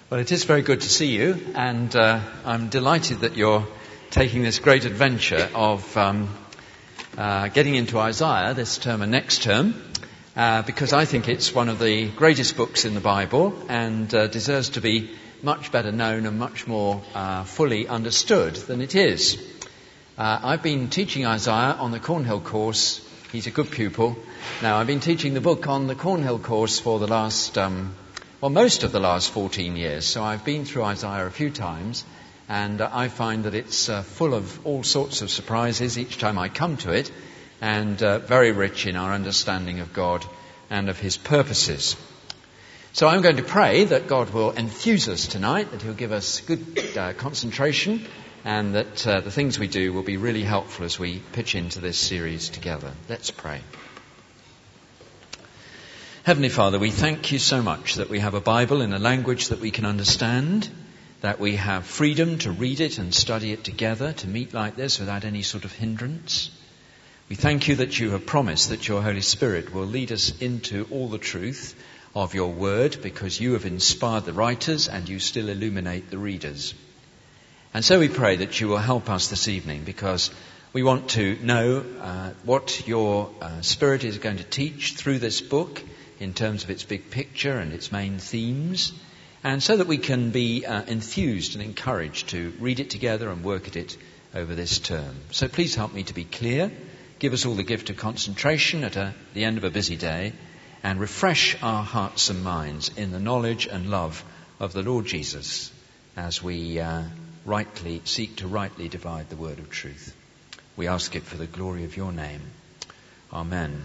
Well, it is very good to see you, and I'm delighted that you're taking this great adventure of getting into Isaiah this term and next term, because I think it's one of the greatest books in the Bible and deserves to be much better known and much more fully understood than it is. I've been teaching Isaiah on the Cornhill course. He's a good pupil. Now, I've been teaching the book on the Cornhill course for the last most of the last 14 years. So I've been through Isaiah a few times, and I find that it's full of all sorts of surprises each time I come to it, and very rich in our understanding of God and of his purposes. So I'm going to pray that God will enthuse us tonight, that he'll give us good concentration, and that the things we do will be really helpful as we pitch into this series together. Let's pray. Heavenly Father, we thank you so much that we have a Bible in a language that we can understand, that we have freedom to read it and study it together, to meet like this without any sort of hindrance. We thank you that you have promised that your Holy Spirit will lead us into all the truth of your word, because you have inspired the writers and you still illuminate the readers. And so we pray that you will help us this evening, because we want to know what your Spirit is going to teach through this book, in terms of its big picture and its main themes, and so that we can be enthused and encouraged to read it together and work at it over this term. So please help me to be clear, give us all the gift of concentration at the end of a busy day, and refresh our hearts and minds in the knowledge and love of the Lord Jesus as we seek to rightly divide the word of truth. We ask it for the glory of your name. Amen.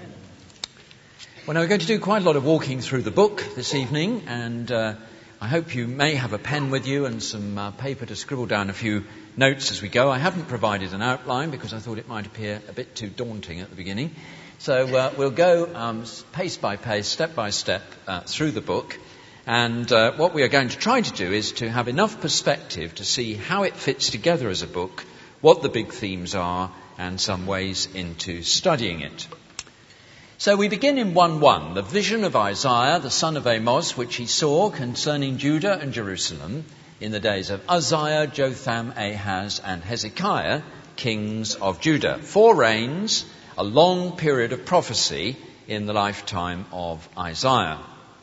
Well, now we're going to do quite a lot of walking through the book this evening, and I hope you may have a pen with you and some paper to scribble down a few notes as we go. I haven't provided an outline because I thought it might appear a bit too daunting at the beginning. So we'll go pace by pace, step by step through the book, and what we are going to try to do is to have enough perspective to see how it fits together as a book, what the big themes are, and some ways into studying it. So we begin in 1:1, the vision of Isaiah, the son of Amos, which he saw concerning Judah and Jerusalem in the days of Uzziah, Jotham, Ahaz, and Hezekiah, kings of Judah. 4 reigns, a long period of prophecy in the lifetime of Isaiah.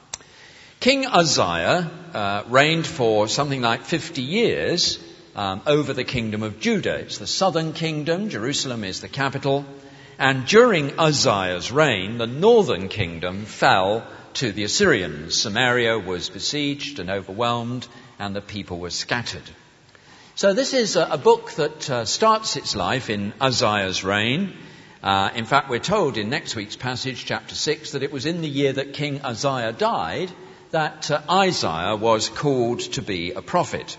King Uzziah reigned for something like 50 years over the kingdom of Judah. It's the southern kingdom, Jerusalem is the capital. And during Uzziah's reign, the northern kingdom fell to the Assyrians. Samaria was besieged and overwhelmed, and the people were scattered. So this is a book that starts its life in Uzziah's reign. In fact, we're told in next week's passage, chapter 6, that it was in the year that King Uzziah died that Isaiah was called to be a prophet.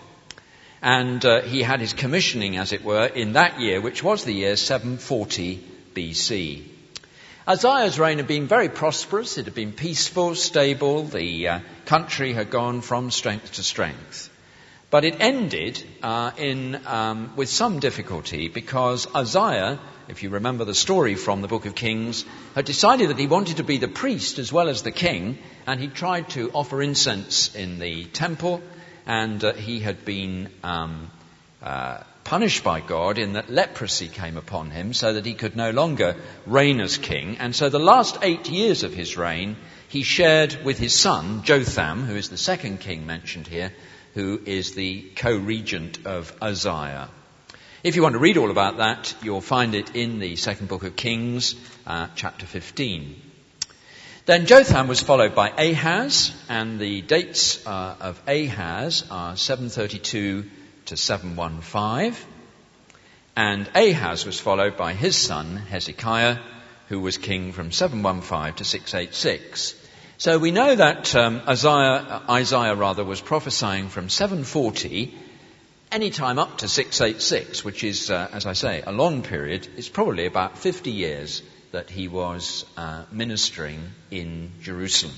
And he had his commissioning, as it were, in that year, which was the year 740 BC. Uzziah's reign had been very prosperous. It had been peaceful, stable. The country had gone from strength to strength. But it ended with some difficulty, because Uzziah, if you remember the story from the book of Kings, had decided that he wanted to be the priest as well as the king, and he tried to offer incense in the temple, and he had been punished by God in that leprosy came upon him, so that he could no longer reign as king. And so the last 8 years of his reign he shared with his son Jotham, who is the second king mentioned here, who is the co-regent of Uzziah. If you want to read all about that, you'll find it in the second book of Kings, chapter 15. Then Jotham was followed by Ahaz, and the dates of Ahaz are 732 to 715, and Ahaz was followed by his son Hezekiah, who was king from 715 to 686. So we know that Isaiah was prophesying from 740 any time up to 686, which is, as I say, a long period. It's probably about 50 years that he was ministering in Jerusalem.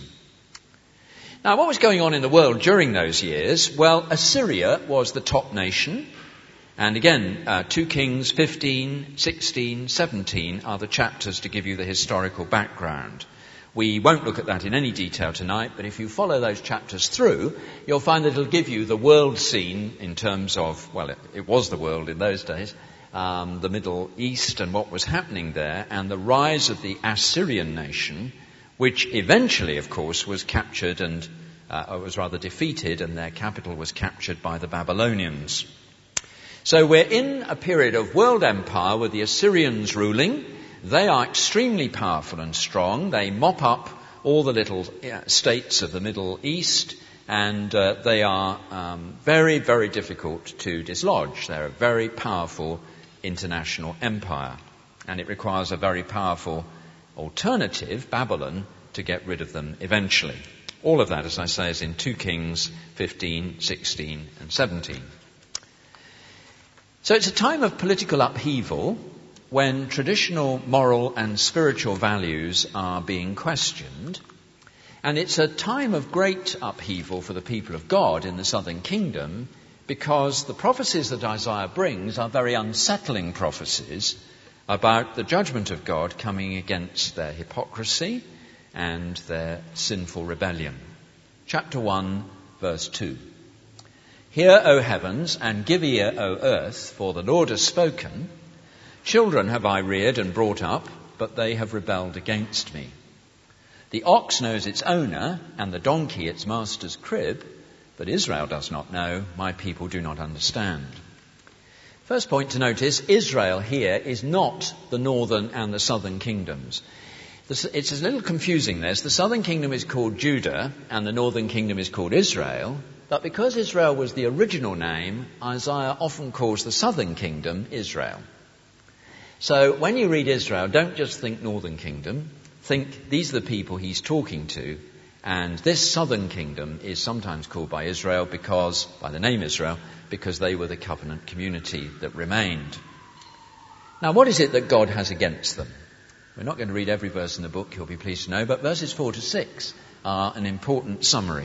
Now, what was going on in the world during those years? Well, Assyria was the top nation. And again, 2 Kings 15, 16, 17 are the chapters to give you the historical background. We won't look at that in any detail tonight, but if you follow those chapters through, you'll find that it'll give you the world scene in terms of, well, it was the world in those days, the Middle East and what was happening there, and the rise of the Assyrian nation, which eventually, of course, was captured and was rather defeated, and their capital was captured by the Babylonians. So we're in a period of world empire with the Assyrians ruling. They are extremely powerful and strong. They mop up all the little states of the Middle East, and they are very, very difficult to dislodge. They're a very powerful international empire, and it requires a very powerful alternative, Babylon, to get rid of them eventually. All of that, as I say, is in 2 Kings 15, 16 and 17. So it's a time of political upheaval when traditional moral and spiritual values are being questioned. And it's a time of great upheaval for the people of God in the southern kingdom, because the prophecies that Isaiah brings are very unsettling prophecies about the judgment of God coming against their hypocrisy and their sinful rebellion. Chapter 1, verse 2. Hear, O heavens, and give ear, O earth, for the Lord has spoken. Children have I reared and brought up, but they have rebelled against me. The ox knows its owner, and the donkey its master's crib, but Israel does not know, my people do not understand. First point to notice, Israel here is not the northern and the southern kingdoms. It's a little confusing, this. The southern kingdom is called Judah, and the northern kingdom is called Israel, but because Israel was the original name, Isaiah often calls the southern kingdom Israel. So when you read Israel, don't just think northern kingdom. Think these are the people he's talking to. And this southern kingdom is sometimes called by Israel by the name Israel, because they were the covenant community that remained. Now, what is it that God has against them? We're not going to read every verse in the book, you'll be pleased to know, but verses 4 to 6 are an important summary.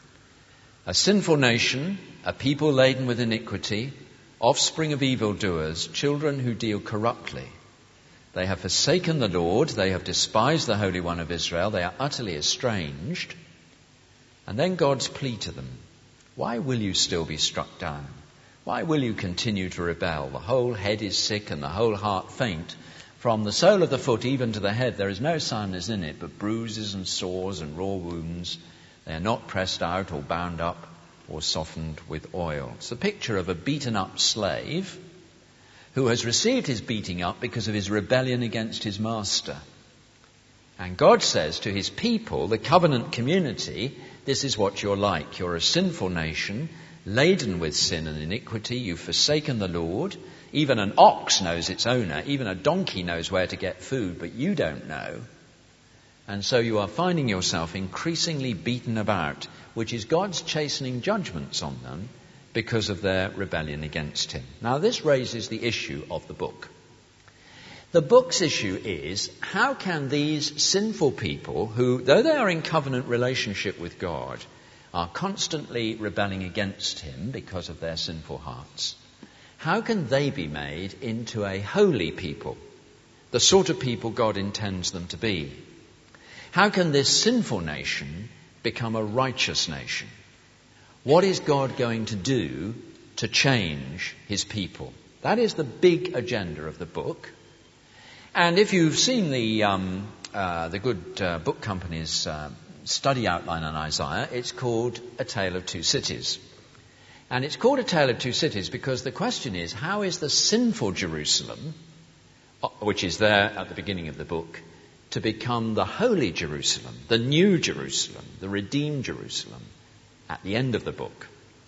A sinful nation, a people laden with iniquity, offspring of evildoers, children who deal corruptly. They have forsaken the Lord, they have despised the Holy One of Israel, they are utterly estranged. And then God's plea to them, why will you still be struck down? Why will you continue to rebel? The whole head is sick and the whole heart faint. From the sole of the foot even to the head there is no soundness in it, but bruises and sores and raw wounds. They are not pressed out or bound up or softened with oil. It's a picture of a beaten up slave who has received his beating up because of his rebellion against his master. And God says to his people, the covenant community, this is what you're like. You're a sinful nation, laden with sin and iniquity. You've forsaken the Lord. Even an ox knows its owner. Even a donkey knows where to get food, but you don't know. And so you are finding yourself increasingly beaten about, which is God's chastening judgments on them because of their rebellion against him. Now, this raises the issue of the book. The book's issue is, how can these sinful people who, though they are in covenant relationship with God, are constantly rebelling against him because of their sinful hearts, how can they be made into a holy people, the sort of people God intends them to be? How can this sinful nation become a righteous nation? What is God going to do to change his people? That is the big agenda of the book. And if you've seen the good book company's study outline on Isaiah, it's called A Tale of Two Cities. And it's called A Tale of Two Cities because the question is, how is the sinful Jerusalem, which is there at the beginning of the book, to become the holy Jerusalem, the new Jerusalem, the redeemed Jerusalem, at the end of the book?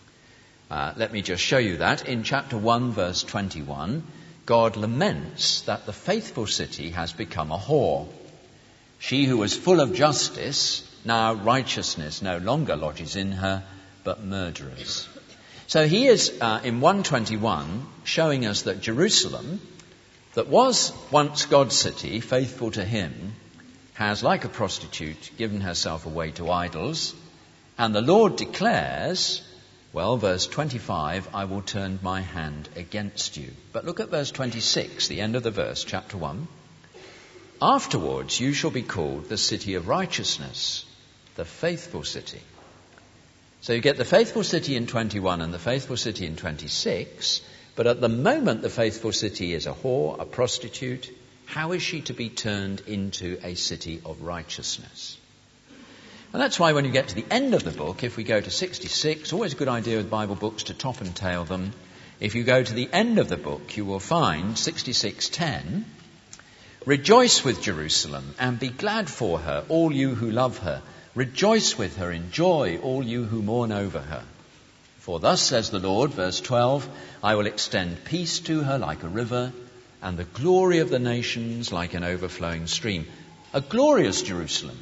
Let me just show you that. In chapter 1, verse 21, God laments that the faithful city has become a whore. She who was full of justice, now righteousness no longer lodges in her, but murderers. So he is, in 121, showing us that Jerusalem, that was once God's city, faithful to him, has, like a prostitute, given herself away to idols. And the Lord declares, well, verse 25, I will turn my hand against you. But look at verse 26, the end of the verse, chapter 1. Afterwards you shall be called the city of righteousness, the faithful city. So you get the faithful city in 21 and the faithful city in 26, but at the moment the faithful city is a whore, a prostitute. How is she to be turned into a city of righteousness? And that's why when you get to the end of the book, if we go to 66, always a good idea with Bible books to top and tail them. If you go to the end of the book, you will find 66:10, rejoice with Jerusalem and be glad for her, all you who love her. Rejoice with her in joy, all you who mourn over her. For thus says the Lord, verse 12, I will extend peace to her like a river, and the glory of the nations like an overflowing stream. A glorious Jerusalem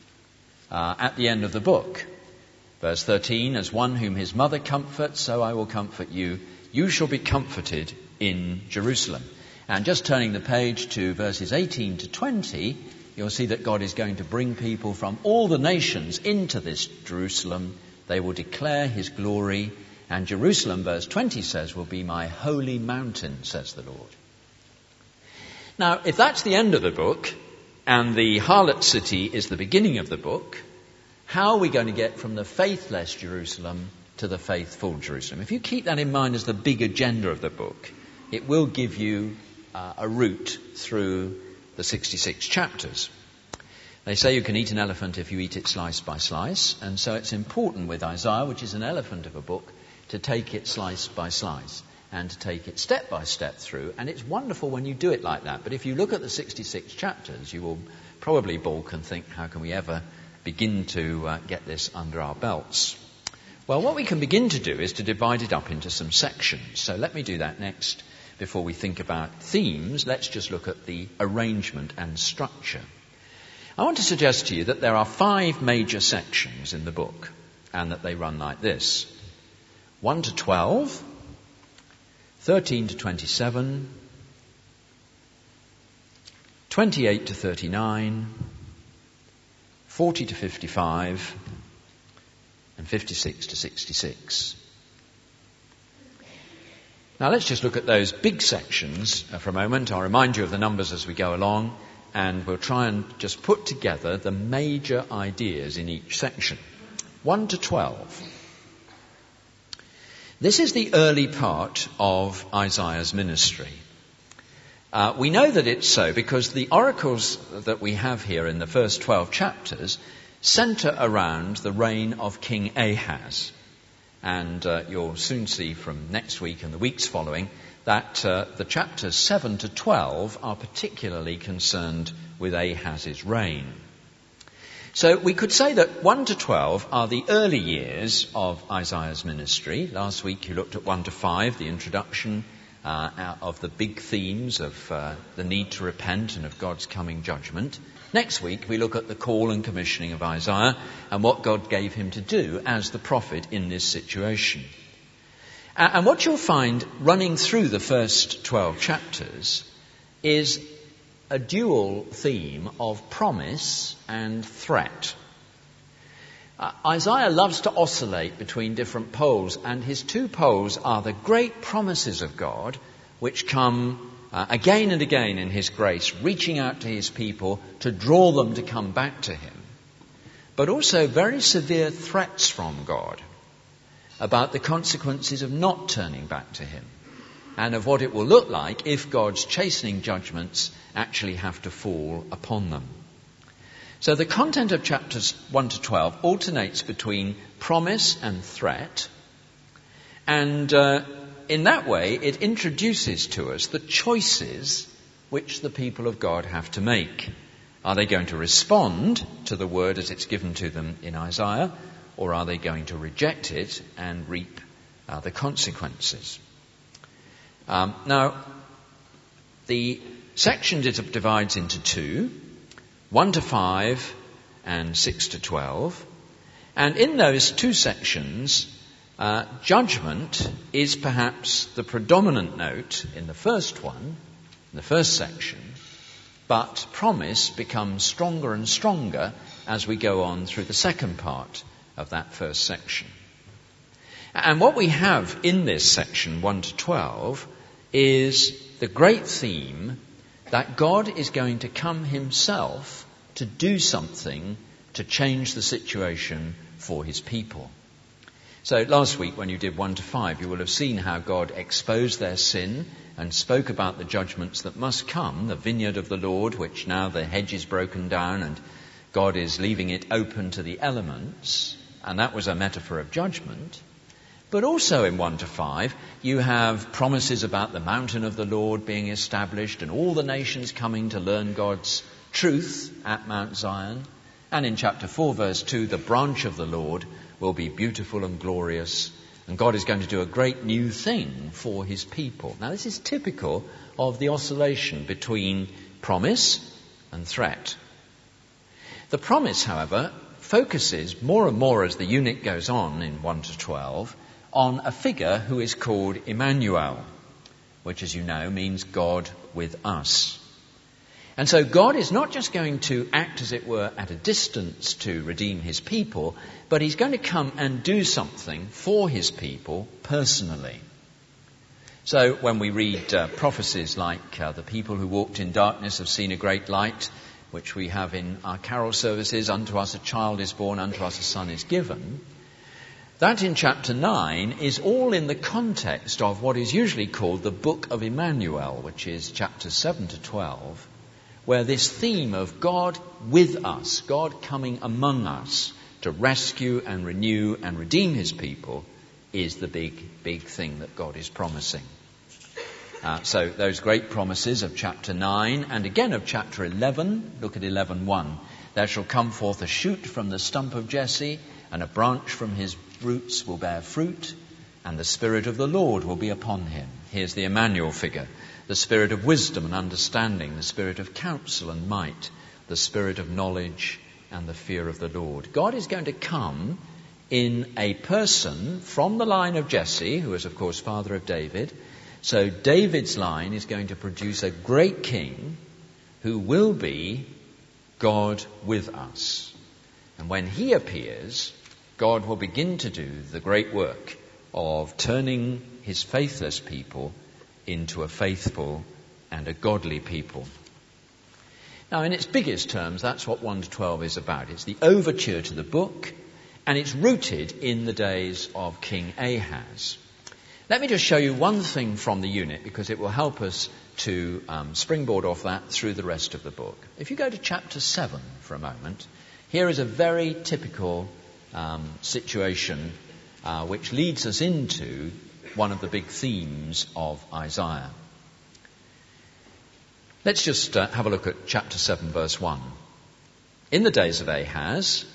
at the end of the book. Verse 13, as one whom his mother comforts, so I will comfort you. You shall be comforted in Jerusalem. And just turning the page to verses 18 to 20, you'll see that God is going to bring people from all the nations into this Jerusalem. They will declare his glory. And Jerusalem, verse 20 says, will be my holy mountain, says the Lord. Now, if that's the end of the book, and the harlot city is the beginning of the book, how are we going to get from the faithless Jerusalem to the faithful Jerusalem? If you keep that in mind as the big agenda of the book, it will give you a route through the 66 chapters. They say you can eat an elephant if you eat it slice by slice, and so it's important with Isaiah, which is an elephant of a book, to take it slice by slice and to take it step by step through. And it's wonderful when you do it like that. But if you look at the 66 chapters, you will probably balk and think, how can we ever begin to get this under our belts? Well, what we can begin to do is to divide it up into some sections. So let me do that next. Before we think about themes, let's just look at the arrangement and structure. I want to suggest to you that there are 5 major sections in the book, and that they run like this. 1 to 12, 13 to 27, 28 to 39, 40 to 55, and 56 to 66. Now let's just look at those big sections for a moment. I'll remind you of the numbers as we go along, and we'll try and just put together the major ideas in each section. 1 to 12. This is the early part of Isaiah's ministry. We know that it's so because the oracles that we have here in the first 12 chapters centre around the reign of King Ahaz. And you'll soon see from next week and the weeks following that the chapters 7 to 12 are particularly concerned with Ahaz's reign. So we could say that 1 to 12 are the early years of Isaiah's ministry. Last week you looked at 1 to 5, the introduction of the big themes of the need to repent and of God's coming judgment. Next week we look at the call and commissioning of Isaiah and what God gave him to do as the prophet in this situation. And what you'll find running through the first 12 chapters is a dual theme of promise and threat. Isaiah loves to oscillate between different poles, and his 2 poles are the great promises of God, which come again and again in his grace, reaching out to his people to draw them to come back to him, but also very severe threats from God about the consequences of not turning back to him, and of what it will look like if God's chastening judgments actually have to fall upon them. So the content of chapters 1 to 12 alternates between promise and threat, and in that way it introduces to us the choices which the people of God have to make. Are they going to respond to the word as it's given to them in Isaiah, or are they going to reject it and reap the consequences? Now, the section divides into 2, 1 to 5 and 6 to 12. And in those 2 sections, judgment is perhaps the predominant note in the first one, in the first section, but promise becomes stronger and stronger as we go on through the second part of that first section. And what we have in this section 1 to 12 is the great theme that God is going to come himself to do something to change the situation for his people. So last week when you did 1 to 5, you will have seen how God exposed their sin and spoke about the judgments that must come, the vineyard of the Lord, which now the hedge is broken down and God is leaving it open to the elements, and that was a metaphor of judgment. But also in 1 to 5, you have promises about the mountain of the Lord being established and all the nations coming to learn God's truth at Mount Zion. And in chapter 4, verse 2, the branch of the Lord will be beautiful and glorious, and God is going to do a great new thing for his people. Now, this is typical of the oscillation between promise and threat. The promise, however, focuses more and more as the unit goes on in 1 to 12 on a figure who is called Emmanuel, which, as you know, means God with us. And so God is not just going to act, as it were, at a distance to redeem his people, but he's going to come and do something for his people personally. So when we read prophecies like the people who walked in darkness have seen a great light, which we have in our carol services, unto us a child is born, unto us a son is given, that in chapter 9 is all in the context of what is usually called the Book of Emmanuel, which is chapters 7 to 12, where this theme of God with us, God coming among us to rescue and renew and redeem his people, is the big thing that God is promising. So those great promises of chapter 9 and again of chapter 11, look at 11:1. There shall come forth a shoot from the stump of Jesse, and a branch from his roots will bear fruit, and the Spirit of the Lord will be upon him. Here's the Emmanuel figure. The Spirit of wisdom and understanding, the Spirit of counsel and might, the Spirit of knowledge and the fear of the Lord. God is going to come in a person from the line of Jesse, who is of course father of David. So David's line is going to produce a great king who will be God with us. And when he appears, God will begin to do the great work of turning his faithless people into a faithful and a godly people. Now, in its biggest terms, that's what 1 to 12 is about. It's the overture to the book, and it's rooted in the days of King Ahaz. Let me just show you one thing from the unit, because it will help us to springboard off that through the rest of the book. If you go to chapter 7 for a moment, here is a very typical situation which leads us into one of the big themes of Isaiah. Let's just have a look at chapter 7, verse 1. In the days of Ahaz,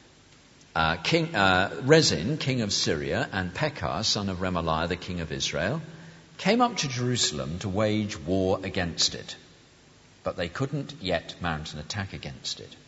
King Rezin, king of Syria, and Pekah, son of Remaliah, the king of Israel, came up to Jerusalem to wage war against it, but they couldn't yet mount an attack against it.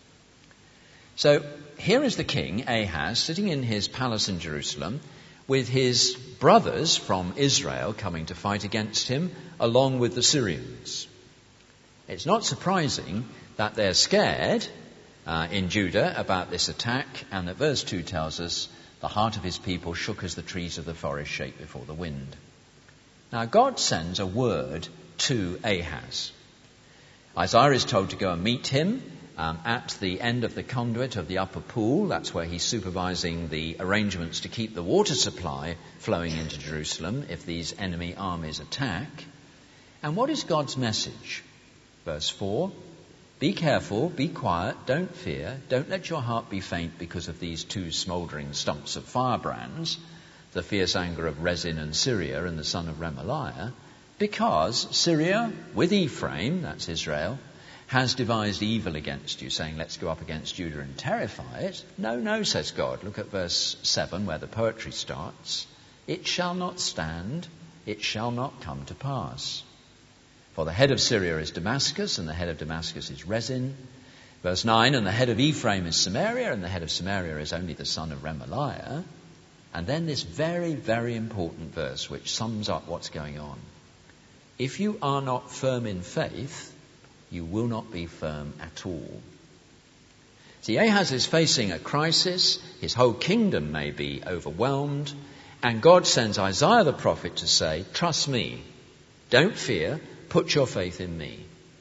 So here is the king, Ahaz, sitting in his palace in Jerusalem, with his brothers from Israel coming to fight against him, along with the Syrians. It's not surprising that they're scared in Judah about this attack, and that verse 2 tells us, the heart of his people shook as the trees of the forest shake before the wind. Now God sends a word to Ahaz. Isaiah is told to go and meet him at the end of the conduit of the upper pool. That's where he's supervising the arrangements to keep the water supply flowing into Jerusalem if these enemy armies attack. And what is God's message? Verse 4, be careful, be quiet, don't fear, don't let your heart be faint because of these two smouldering stumps of firebrands, the fierce anger of Rezin and Syria and the son of Remaliah, because Syria with Ephraim, that's Israel, has devised evil against you, saying, let's go up against Judah and terrify it. No, says God. Look at verse 7 where the poetry starts. It shall not stand, it shall not come to pass. For the head of Syria is Damascus, and the head of Damascus is Rezin. Verse 9, and the head of Ephraim is Samaria, and the head of Samaria is only the son of Remaliah. And then this very, very important verse which sums up what's going on. If you are not firm in faith, you will not be firm at all. See, Ahaz is facing a crisis. His whole kingdom may be overwhelmed. And God sends Isaiah the prophet to say, trust me, don't fear, put your faith in me.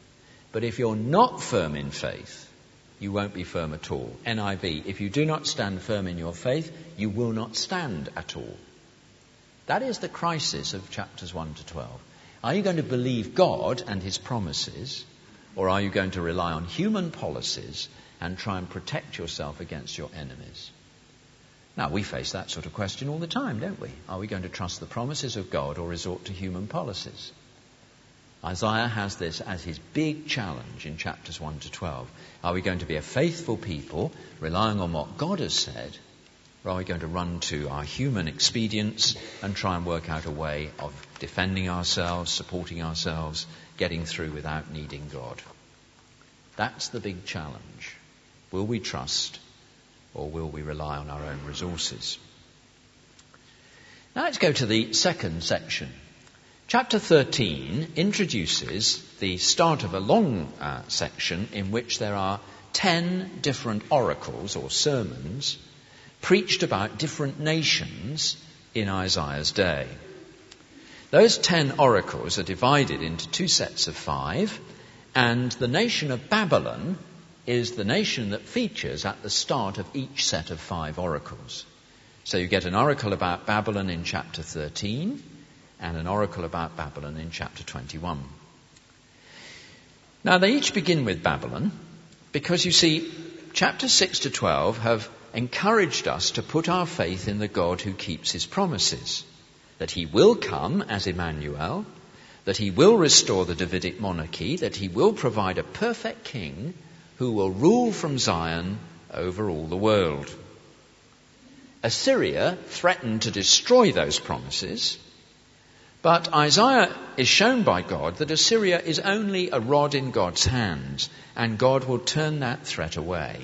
But if you're not firm in faith, you won't be firm at all. NIV, if you do not stand firm in your faith, you will not stand at all. That is the crisis of chapters 1 to 12. Are you going to believe God and his promises, or are you going to rely on human policies and try and protect yourself against your enemies? Now, we face that sort of question all the time, don't we? Are we going to trust the promises of God or resort to human policies? Isaiah has this as his big challenge in chapters 1 to 12. Are we going to be a faithful people, relying on what God has said, or are we going to run to our human expedients and try and work out a way of defending ourselves, supporting ourselves, getting through without needing God? That's the big challenge. Will we trust, or will we rely on our own resources? Now let's go to the second section. Chapter 13 introduces the start of a long section in which there are 10 different oracles or sermons preached about different nations in Isaiah's day. Those 10 oracles are divided into 2 sets of 5, and the nation of Babylon is the nation that features at the start of each set of 5 oracles. So you get an oracle about Babylon in chapter 13 and an oracle about Babylon in chapter 21. Now they each begin with Babylon because you see chapters 6 to 12 have encouraged us to put our faith in the God who keeps his promises, that he will come as Emmanuel, that he will restore the Davidic monarchy, that he will provide a perfect king who will rule from Zion over all the world. Assyria threatened to destroy those promises, but Isaiah is shown by God that Assyria is only a rod in God's hands, and God will turn that threat away.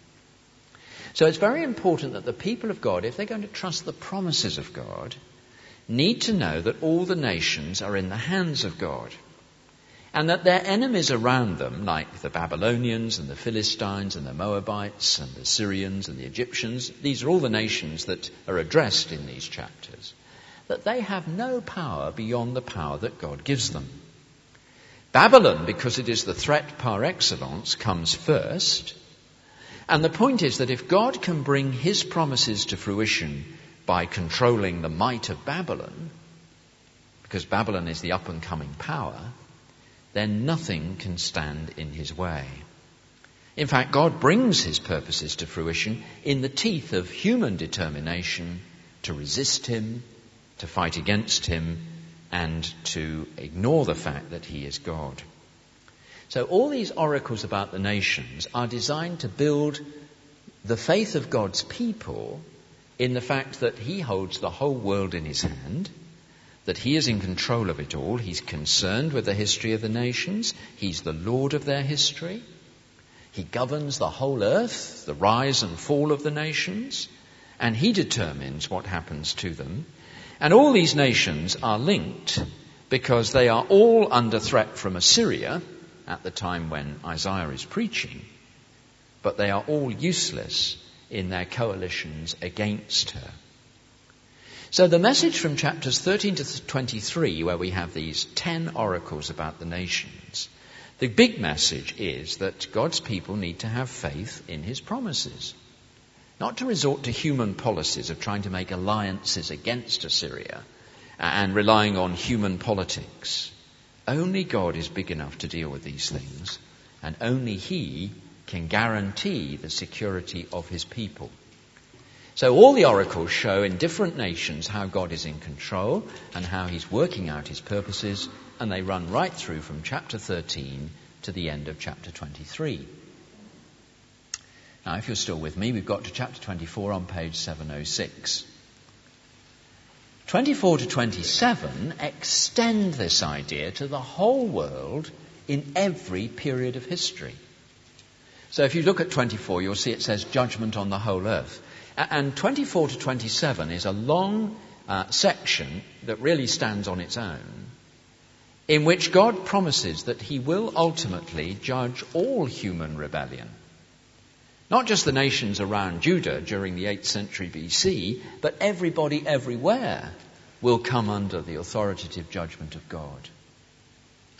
So it's very important that the people of God, if they're going to trust the promises of God, need to know that all the nations are in the hands of God, and that their enemies around them, like the Babylonians and the Philistines and the Moabites and the Syrians and the Egyptians, these are all the nations that are addressed in these chapters, that they have no power beyond the power that God gives them. Babylon, because it is the threat par excellence, comes first. And the point is that if God can bring his promises to fruition by controlling the might of Babylon, because Babylon is the up-and-coming power, then nothing can stand in his way. In fact, God brings his purposes to fruition in the teeth of human determination to resist him, to fight against him, and to ignore the fact that he is God. So all these oracles about the nations are designed to build the faith of God's people in the fact that he holds the whole world in his hand, that he is in control of it all. He's concerned with the history of the nations. He's the Lord of their history. He governs the whole earth, the rise and fall of the nations, and he determines what happens to them. And all these nations are linked because they are all under threat from Assyria at the time when Isaiah is preaching, but they are all useless in their coalitions against her. So the message from chapters 13 to 23, where we have these 10 oracles about the nations, the big message is that God's people need to have faith in his promises, not to resort to human policies of trying to make alliances against Assyria and relying on human politics. Only God is big enough to deal with these things, and only he can guarantee the security of his people. So all the oracles show in different nations how God is in control and how he's working out his purposes, and they run right through from chapter 13 to the end of chapter 23. Now, if you're still with me, we've got to chapter 24 on page 706. 24 to 27 extend this idea to the whole world in every period of history. So if you look at 24, you'll see it says judgment on the whole earth. And 24 to 27 is a long section that really stands on its own, in which God promises that he will ultimately judge all human rebellion. Not just the nations around Judah during the 8th century BC, but everybody everywhere will come under the authoritative judgment of God.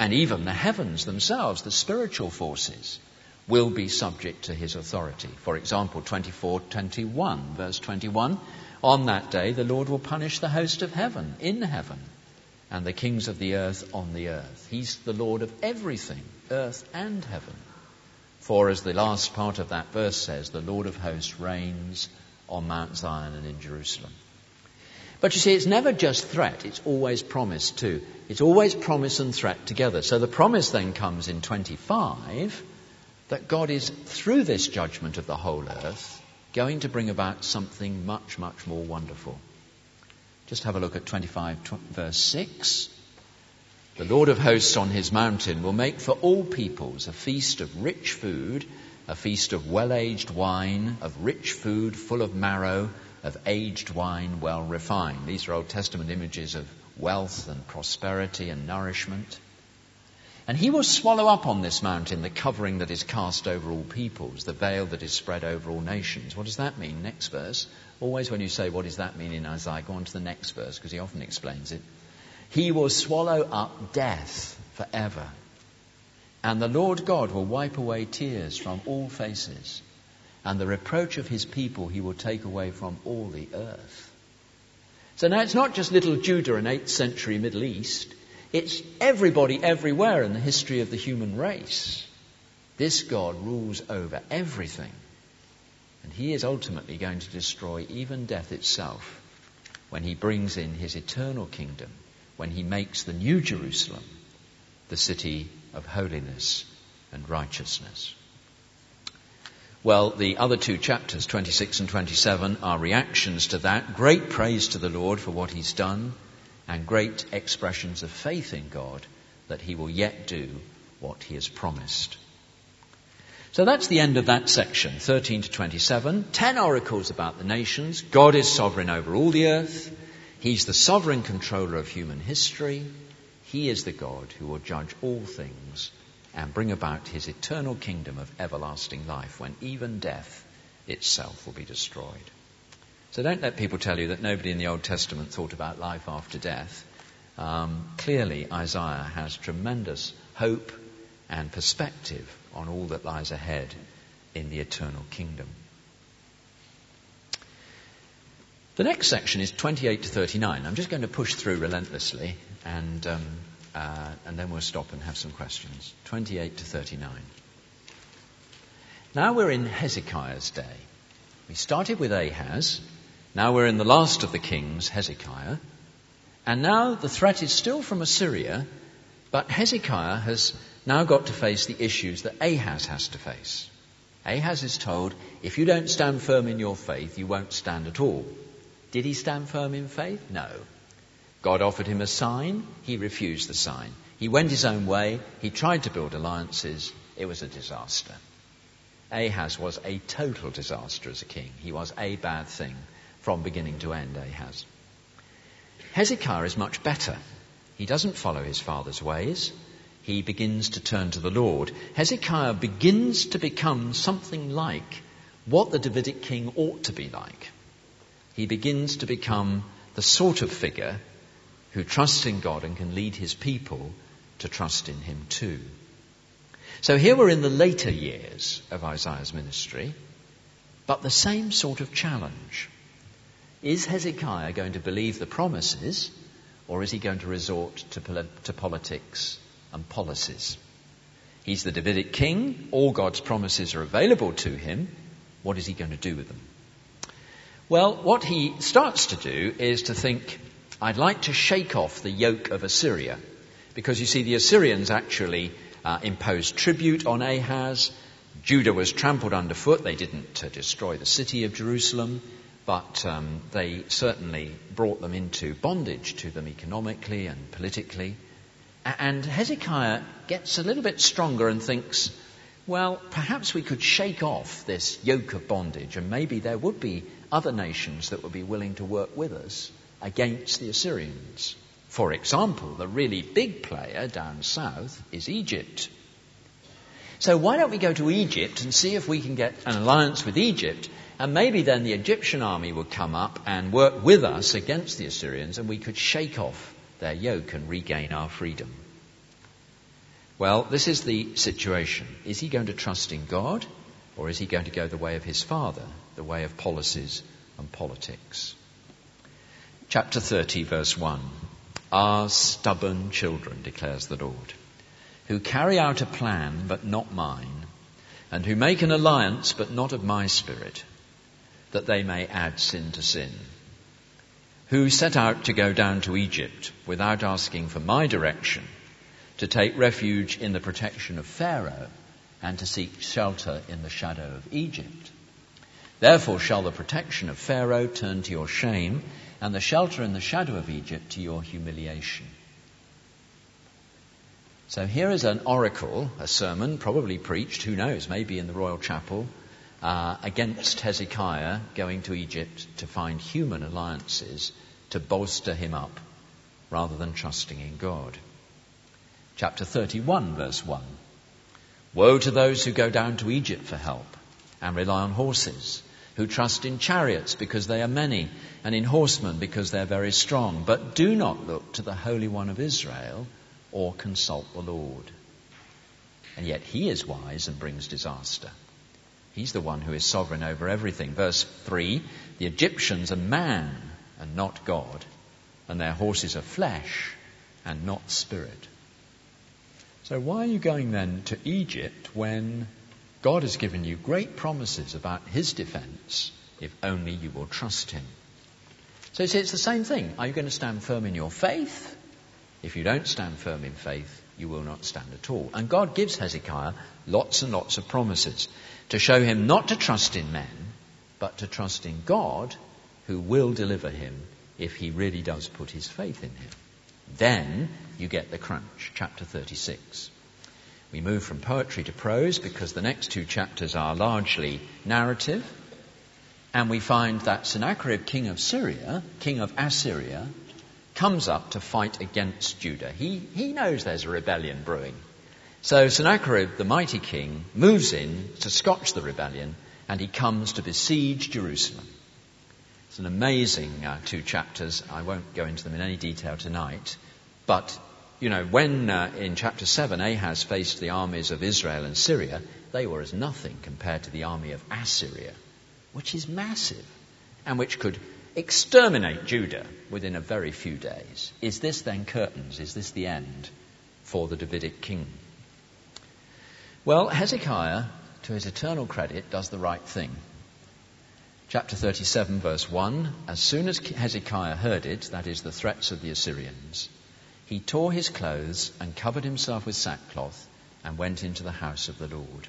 And even the heavens themselves, the spiritual forces, will be subject to his authority. For example, 24:21, verse 21, on that day the Lord will punish the host of heaven in heaven and the kings of the earth on the earth. He's the Lord of everything, earth and heaven. For as the last part of that verse says, the Lord of hosts reigns on Mount Zion and in Jerusalem. But you see, it's never just threat, it's always promise too. It's always promise and threat together. So the promise then comes in 25 that God is, through this judgment of the whole earth, going to bring about something much, much more wonderful. Just have a look at 25 verse 6. The Lord of hosts on his mountain will make for all peoples a feast of rich food, a feast of well-aged wine, of rich food full of marrow, of aged wine well refined. These are Old Testament images of wealth and prosperity and nourishment. And he will swallow up on this mountain the covering that is cast over all peoples, the veil that is spread over all nations. What does that mean? Next verse. Always when you say, what does that mean in Isaiah, go on to the next verse, because he often explains it. He will swallow up death forever. And the Lord God will wipe away tears from all faces. And the reproach of his people he will take away from all the earth. So now it's not just little Judah and 8th century Middle East. It's everybody everywhere in the history of the human race. This God rules over everything. And he is ultimately going to destroy even death itself when he brings in his eternal kingdom, when he makes the New Jerusalem the city of holiness and righteousness. Well, the other two chapters, 26 and 27, are reactions to that. Great praise to the Lord for what he's done, and great expressions of faith in God that he will yet do what he has promised. So that's the end of that section, 13 to 27. 10 oracles about the nations. God is sovereign over all the earth. He's the sovereign controller of human history. He is the God who will judge all things and bring about his eternal kingdom of everlasting life when even death itself will be destroyed. So don't let people tell you that nobody in the Old Testament thought about life after death. Clearly, Isaiah has tremendous hope and perspective on all that lies ahead in the eternal kingdom. The next section is 28 to 39. I'm just going to push through relentlessly and then we'll stop and have some questions. 28 to 39. Now we're in Hezekiah's day. We started with Ahaz. Now we're in the last of the kings, Hezekiah. And now the threat is still from Assyria, but Hezekiah has now got to face the issues that Ahaz has to face. Ahaz is told, if you don't stand firm in your faith, you won't stand at all. Did he stand firm in faith? No. God offered him a sign. He refused the sign. He went his own way. He tried to build alliances. It was a disaster. Ahaz was a total disaster as a king. He was a bad thing from beginning to end, Ahaz. Hezekiah is much better. He doesn't follow his father's ways. He begins to turn to the Lord. Hezekiah begins to become something like what the Davidic king ought to be like. He begins to become the sort of figure who trusts in God and can lead his people to trust in him too. So here we're in the later years of Isaiah's ministry, but the same sort of challenge. Is Hezekiah going to believe the promises, or is he going to resort to politics and policies? He's the Davidic king. All God's promises are available to him. What is he going to do with them? Well, what he starts to do is to think, I'd like to shake off the yoke of Assyria. Because you see, the Assyrians actually imposed tribute on Ahaz. Judah was trampled underfoot. They didn't destroy the city of Jerusalem, but they certainly brought them into bondage to them economically and politically. And Hezekiah gets a little bit stronger and thinks, well, perhaps we could shake off this yoke of bondage, and maybe there would be other nations that would be willing to work with us against the Assyrians. For example, the really big player down south is Egypt. So why don't we go to Egypt and see if we can get an alliance with Egypt, and maybe then the Egyptian army would come up and work with us against the Assyrians, and we could shake off their yoke and regain our freedom. Well, this is the situation. Is he going to trust in God, or is he going to go the way of his father, the way of policies and politics? Chapter 30, verse 1. "Are stubborn children, declares the Lord, who carry out a plan but not mine, and who make an alliance but not of my spirit, that they may add sin to sin, who set out to go down to Egypt without asking for my direction, to take refuge in the protection of Pharaoh, and to seek shelter in the shadow of Egypt. Therefore shall the protection of Pharaoh turn to your shame, and the shelter in the shadow of Egypt to your humiliation." So here is an oracle, a sermon, probably preached, who knows, maybe in the royal chapel, against Hezekiah going to Egypt to find human alliances to bolster him up rather than trusting in God. Chapter 31, verse 1. "Woe to those who go down to Egypt for help and rely on horses, who trust in chariots because they are many, and in horsemen because they are very strong, but do not look to the Holy One of Israel or consult the Lord. And yet he is wise and brings disaster. He's the one who is sovereign over everything." Verse 3, "The Egyptians are man and not God, and their horses are flesh and not spirit." So why are you going then to Egypt when God has given you great promises about his defense, if only you will trust him? So you see, it's the same thing. Are you going to stand firm in your faith? If you don't stand firm in faith, you will not stand at all. And God gives Hezekiah lots and lots of promises to show him not to trust in men, but to trust in God, who will deliver him if he really does put his faith in him. Then you get the crunch, chapter 36. We move from poetry to prose because the next two chapters are largely narrative. And we find that Sennacherib, king of Assyria, comes up to fight against Judah. He knows there's a rebellion brewing. So Sennacherib, the mighty king, moves in to scotch the rebellion, and he comes to besiege Jerusalem. It's an amazing 2 chapters. I won't go into them in any detail tonight. But, when in chapter 7 Ahaz faced the armies of Israel and Syria, they were as nothing compared to the army of Assyria, which is massive and which could exterminate Judah within a very few days. Is this then curtains? Is this the end for the Davidic king? Well, Hezekiah, to his eternal credit, does the right thing. Chapter 37, verse 1, "As soon as Hezekiah heard it," that is, the threats of the Assyrians, "he tore his clothes and covered himself with sackcloth and went into the house of the Lord."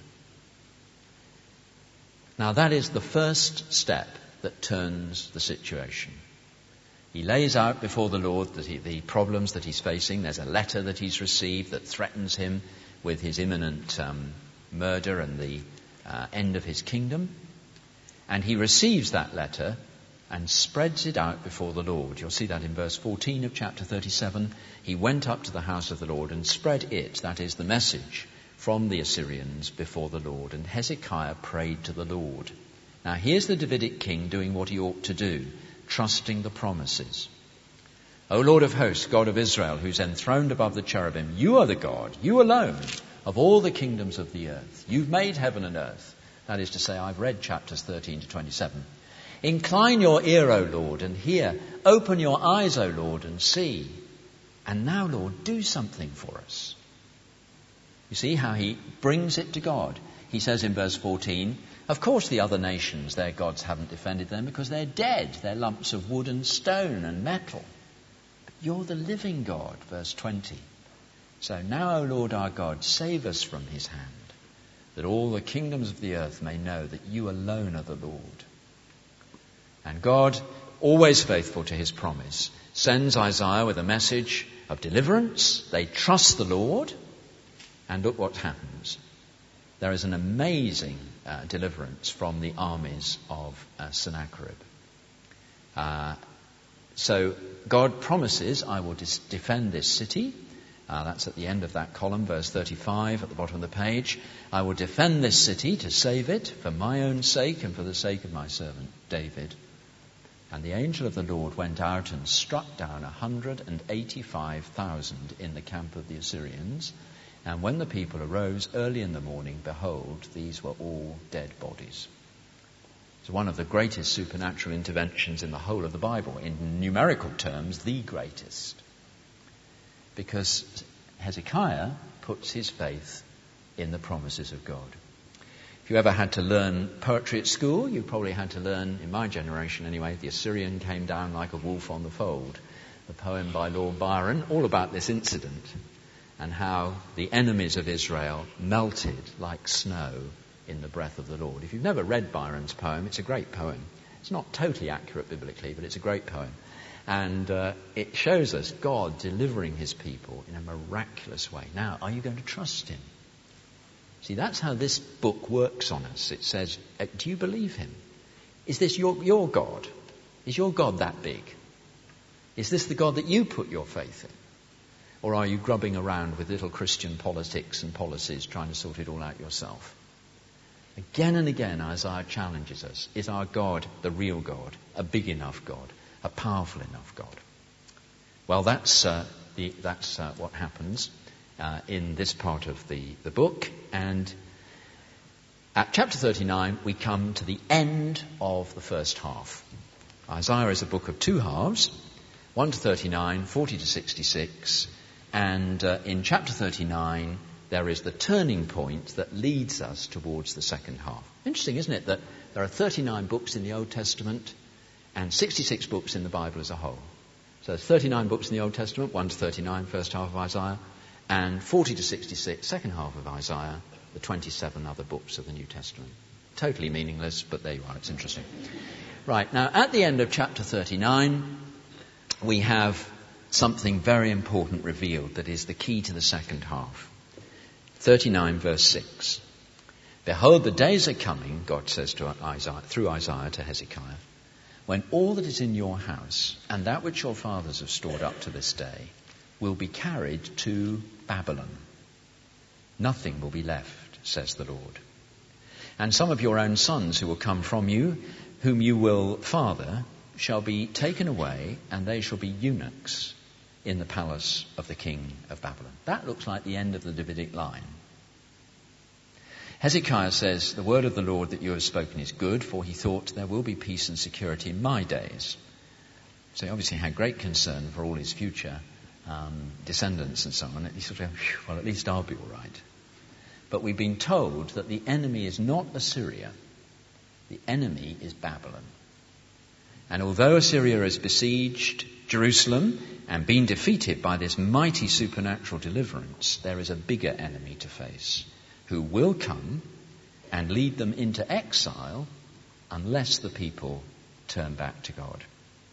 Now that is the first step that turns the situation. He lays out before the Lord the problems that he's facing. There's a letter that he's received that threatens him with his imminent murder and the end of his kingdom. And he receives that letter and spreads it out before the Lord. You'll see that in verse 14 of chapter 37. He went up to the house of the Lord and spread it, that is the message from the Assyrians, before the Lord. And Hezekiah prayed to the Lord. Now here's the Davidic king doing what he ought to do, trusting the promises. "O Lord of hosts, God of Israel, who's enthroned above the cherubim, you are the God, you alone, of all the kingdoms of the earth. You've made heaven and earth." That is to say, I've read chapters 13 to 27. "Incline your ear, O Lord, and hear. Open your eyes, O Lord, and see. And now, Lord, do something for us." You see how he brings it to God. He says in verse 14, of course the other nations, their gods haven't defended them because they're dead. They're lumps of wood and stone and metal. But you're the living God, verse 20. "So now, O Lord our God, save us from his hand, that all the kingdoms of the earth may know that you alone are the Lord." And God, always faithful to his promise, sends Isaiah with a message of deliverance. They trust the Lord, and look what happens. There is an amazing deliverance from the armies of Sennacherib. So God promises, "I will defend this city." That's at the end of that column, verse 35 at the bottom of the page. "I will defend this city to save it for my own sake and for the sake of my servant David." And the angel of the Lord went out and struck down 185,000 in the camp of the Assyrians. And when the people arose early in the morning, behold, these were all dead bodies. It's one of the greatest supernatural interventions in the whole of the Bible. In numerical terms, the greatest. Because Hezekiah puts his faith in the promises of God. If you ever had to learn poetry at school, you probably had to learn, in my generation anyway, The Assyrian Came Down Like a Wolf on the Fold, the poem by Lord Byron, all about this incident and how the enemies of Israel melted like snow in the breath of the Lord. If you've never read Byron's poem, it's a great poem. It's not totally accurate biblically, but it's a great poem. And it shows us God delivering his people in a miraculous way. Now, are you going to trust him? See, that's how this book works on us. It says, do you believe him? Is this your God? Is your God that big? Is this the God that you put your faith in? Or are you grubbing around with little Christian politics and policies trying to sort it all out yourself? Again and again, Isaiah challenges us. Is our God the real God? A big enough God? A powerful enough God? Well, that's what happens in this part of the book. And at chapter 39, we come to the end of the first half. Isaiah is a book of two halves, 1 to 39, 40 to 66. And in chapter 39, there is the turning point that leads us towards the second half. Interesting, isn't it, that there are 39 books in the Old Testament and 66 books in the Bible as a whole. So there's 39 books in the Old Testament, 1 to 39, first half of Isaiah, and 40 to 66, second half of Isaiah, the 27 other books of the New Testament. Totally meaningless, but there you are, it's interesting. Right, now at the end of chapter 39, we have something very important revealed that is the key to the second half. 39 verse 6. Behold, the days are coming, God says to Isaiah, through Isaiah to Hezekiah, when all that is in your house and that which your fathers have stored up to this day will be carried to Babylon. Nothing will be left, says the Lord. And some of your own sons who will come from you, whom you will father, shall be taken away, and they shall be eunuchs in the palace of the king of Babylon. That looks like the end of the Davidic line. Hezekiah says, the word of the Lord that you have spoken is good, for he thought there will be peace and security in my days. So he obviously had great concern for all his future descendants and so on. He sort of, well, at least I'll be all right. But we've been told that the enemy is not Assyria. The enemy is Babylon. And although Assyria has besieged Jerusalem and been defeated by this mighty supernatural deliverance, there is a bigger enemy to face who will come and lead them into exile unless the people turn back to God.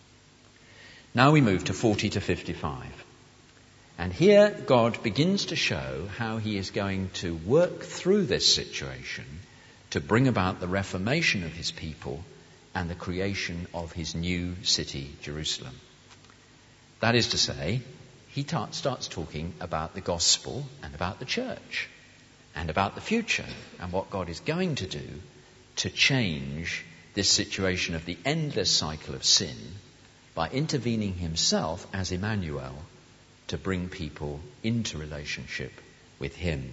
Now we move to 40 to 55. And here God begins to show how he is going to work through this situation to bring about the reformation of his people and the creation of his new city, Jerusalem. That is to say, he starts talking about the gospel and about the church and about the future and what God is going to do to change this situation of the endless cycle of sin by intervening himself as Emmanuel to bring people into relationship with him.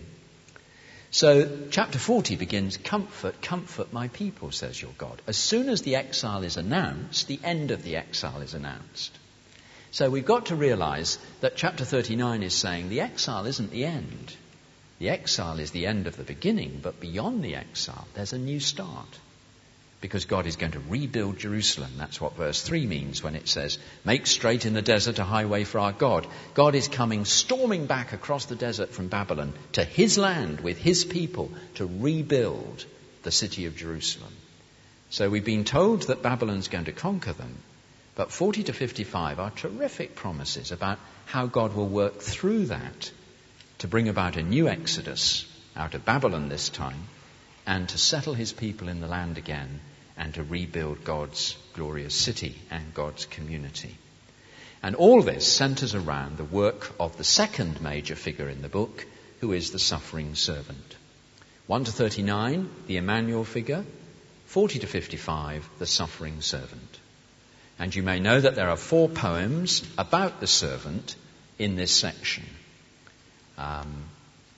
So chapter 40 begins, comfort my people, says your God. As soon as the exile is announced, the end of the exile is announced. So we've got to realize that chapter 39 is saying the exile isn't the end. The exile is the end of the beginning, but beyond the exile, there's a new start. Because God is going to rebuild Jerusalem. That's what verse 3 means when it says, make straight in the desert a highway for our God. God is coming storming back across the desert from Babylon to his land with his people to rebuild the city of Jerusalem. So we've been told that Babylon's going to conquer them. But 40 to 55 are terrific promises about how God will work through that to bring about a new exodus out of Babylon this time, and to settle his people in the land again, and to rebuild God's glorious city and God's community. And all this centers around the work of the second major figure in the book, who is the suffering servant. 1 to 39, the Emmanuel figure. 40 to 55, the suffering servant. And you may know that there are 4 poems about the servant in this section.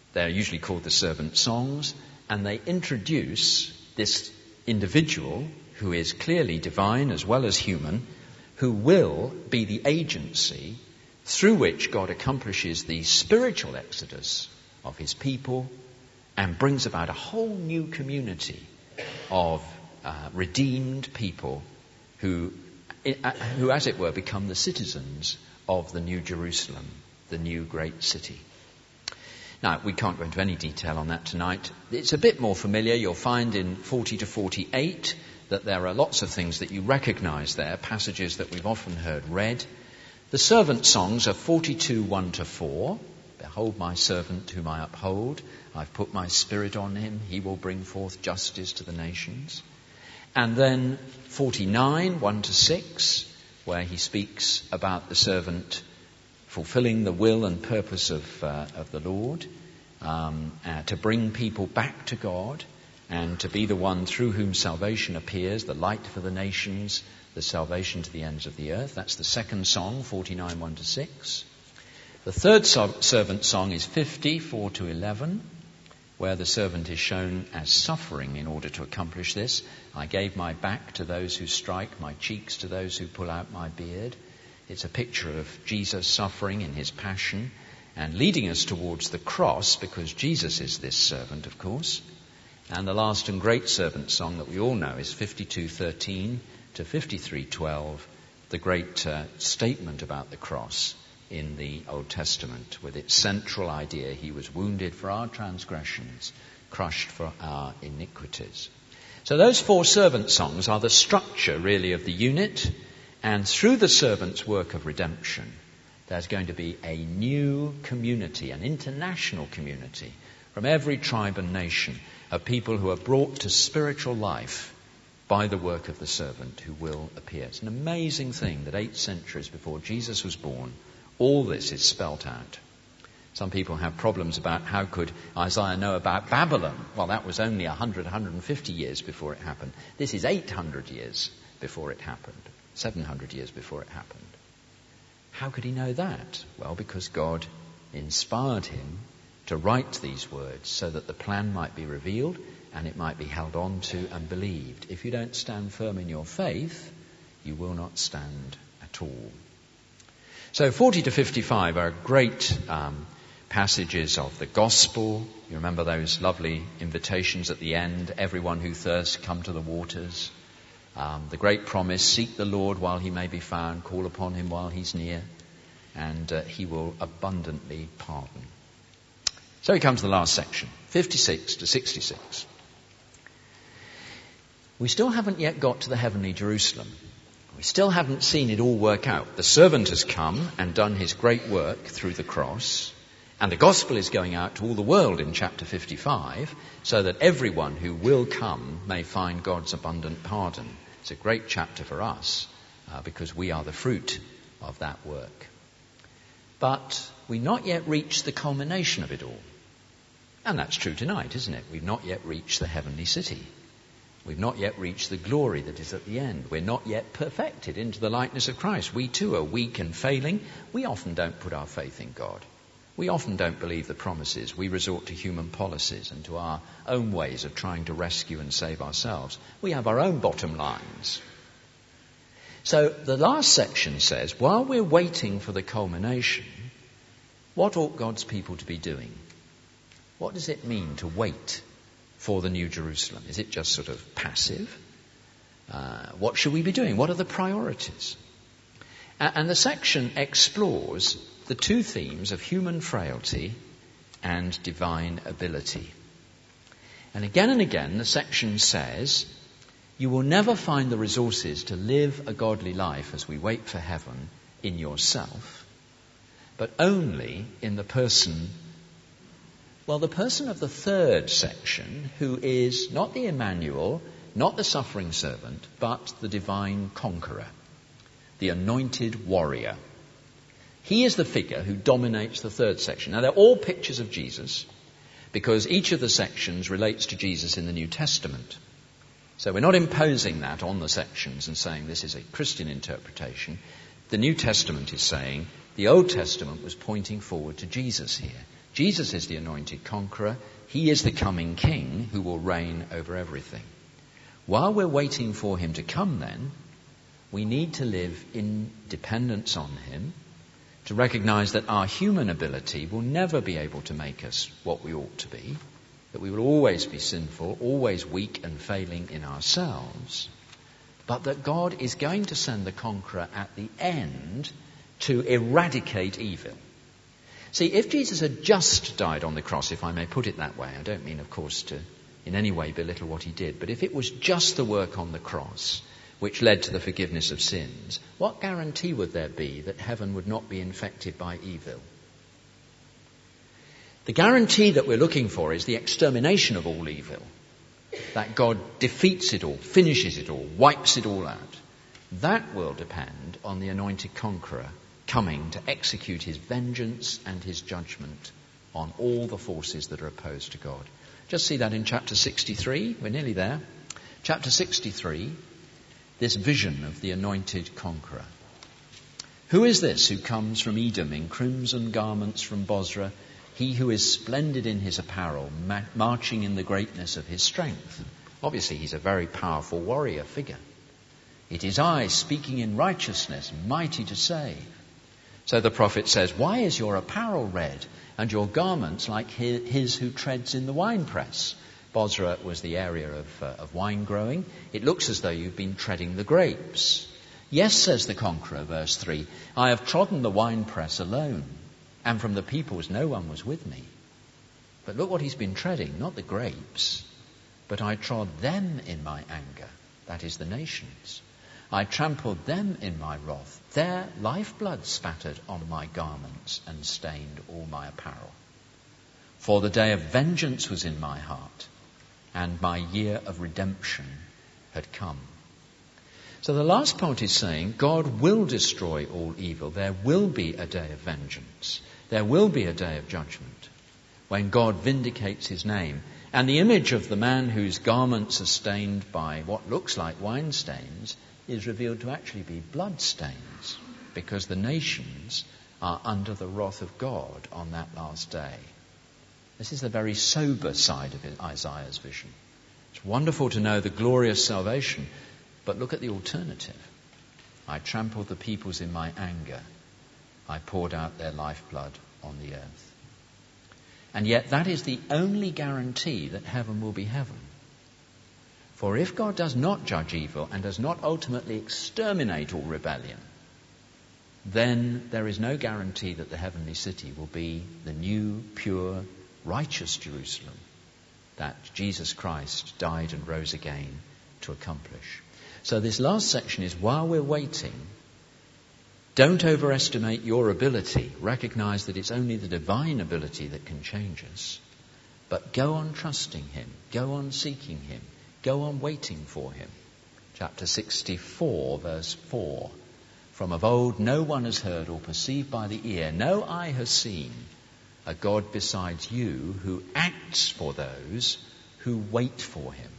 They're usually called the servant songs, and they introduce this individual who is clearly divine as well as human, who will be the agency through which God accomplishes the spiritual exodus of his people and brings about a whole new community of redeemed people who, as it were, become the citizens of the New Jerusalem, the new great city. Now, we can't go into any detail on that tonight. It's a bit more familiar. You'll find in 40 to 48 that there are lots of things that you recognize there, passages that we've often heard read. The servant songs are 42, 1 to 4. Behold my servant whom I uphold. I've put my spirit on him. He will bring forth justice to the nations. And then 49, 1 to 6, where he speaks about the servant fulfilling the will and purpose of the Lord, to bring people back to God and to be the one through whom salvation appears, the light for the nations, the salvation to the ends of the earth. That's the second song, 49, 1 to 6. The third servant song is 50, 4 to 11, where the servant is shown as suffering in order to accomplish this. I gave my back to those who strike, my cheeks to those who pull out my beard. It's a picture of Jesus suffering in his passion and leading us towards the cross, because Jesus is this servant, of course. And the last and great servant song that we all know is 52:13 to 53:12, the great statement about the cross in the Old Testament, with its central idea: he was wounded for our transgressions, crushed for our iniquities. So those four servant songs are the structure, really, of the unit. And through the servant's work of redemption, there's going to be a new community, an international community from every tribe and nation of people who are brought to spiritual life by the work of the servant who will appear. It's an amazing thing that 8 centuries before Jesus was born, all this is spelt out. Some people have problems about how could Isaiah know about Babylon. Well, that was only 100, 150 years before it happened. This is 800 years before it happened. 700 years before it happened. How could he know that? Well, because God inspired him to write these words so that the plan might be revealed and it might be held on to and believed. If you don't stand firm in your faith, you will not stand at all. So 40 to 55 are great passages of the gospel. You remember those lovely invitations at the end: everyone who thirsts, come to the waters. The great promise: seek the Lord while he may be found, call upon him while he's near, and he will abundantly pardon. So we come to the last section, 56 to 66. We still haven't yet got to the heavenly Jerusalem. We still haven't seen it all work out. The servant has come and done his great work through the cross, and the gospel is going out to all the world in chapter 55, so that everyone who will come may find God's abundant pardon. It's a great chapter for us, because we are the fruit of that work. But we've not yet reached the culmination of it all. And that's true tonight, isn't it? We've not yet reached the heavenly city. We've not yet reached the glory that is at the end. We're not yet perfected into the likeness of Christ. We too are weak and failing. We often don't put our faith in God. We often don't believe the promises. We resort to human policies and to our own ways of trying to rescue and save ourselves. We have our own bottom lines. So the last section says, while we're waiting for the culmination, what ought God's people to be doing? What does it mean to wait for the New Jerusalem? Is it just sort of passive? What should we be doing? What are the priorities? And the section explores the two themes of human frailty and divine ability. And again, the section says, you will never find the resources to live a godly life as we wait for heaven in yourself, but only in the person of the third section, who is not the Emmanuel, not the suffering servant, but the divine conqueror, the anointed warrior. He is the figure who dominates the third section. Now, they're all pictures of Jesus, because each of the sections relates to Jesus in the New Testament. So we're not imposing that on the sections and saying this is a Christian interpretation. The New Testament is saying the Old Testament was pointing forward to Jesus here. Jesus is the anointed conqueror. He is the coming king who will reign over everything. While we're waiting for him to come then, we need to live in dependence on him, to recognize that our human ability will never be able to make us what we ought to be, that we will always be sinful, always weak and failing in ourselves, but that God is going to send the conqueror at the end to eradicate evil. See, if Jesus had just died on the cross, if I may put it that way, I don't mean, of course, to in any way belittle what he did, but if it was just the work on the cross which led to the forgiveness of sins, what guarantee would there be that heaven would not be infected by evil? The guarantee that we're looking for is the extermination of all evil, that God defeats it all, finishes it all, wipes it all out. That will depend on the anointed conqueror coming to execute his vengeance and his judgment on all the forces that are opposed to God. Just see that in chapter 63. We're nearly there. Chapter 63, this vision of the anointed conqueror. Who is this who comes from Edom in crimson garments from Bozrah, he who is splendid in his apparel, marching in the greatness of his strength? Obviously, he's a very powerful warrior figure. It is I, speaking in righteousness, mighty to save. So the prophet says, why is your apparel red and your garments like his who treads in the winepress? Bozrah was the area of wine growing. It looks as though you've been treading the grapes. Yes, says the conqueror, verse 3, I have trodden the winepress alone, and from the peoples no one was with me. But look what he's been treading, not the grapes, but I trod them in my anger, that is the nations. I trampled them in my wrath. Their lifeblood spattered on my garments and stained all my apparel. For the day of vengeance was in my heart, and my year of redemption had come. So the last part is saying God will destroy all evil. There will be a day of vengeance. There will be a day of judgment when God vindicates his name. And the image of the man whose garments are stained by what looks like wine stains is revealed to actually be blood stains, because the nations are under the wrath of God on that last day. This is the very sober side of Isaiah's vision. It's wonderful to know the glorious salvation, but look at the alternative. I trampled the peoples in my anger. I poured out their lifeblood on the earth. And yet that is the only guarantee that heaven will be heaven. For if God does not judge evil and does not ultimately exterminate all rebellion, then there is no guarantee that the heavenly city will be the new, pure, righteous Jerusalem that Jesus Christ died and rose again to accomplish. So this last section is, while we're waiting, don't overestimate your ability. Recognize that it's only the divine ability that can change us. But go on trusting him. Go on seeking him. Go on waiting for him. Chapter 64, verse 4. From of old no one has heard or perceived by the ear, no eye has seen a God besides you who acts for those who wait for him.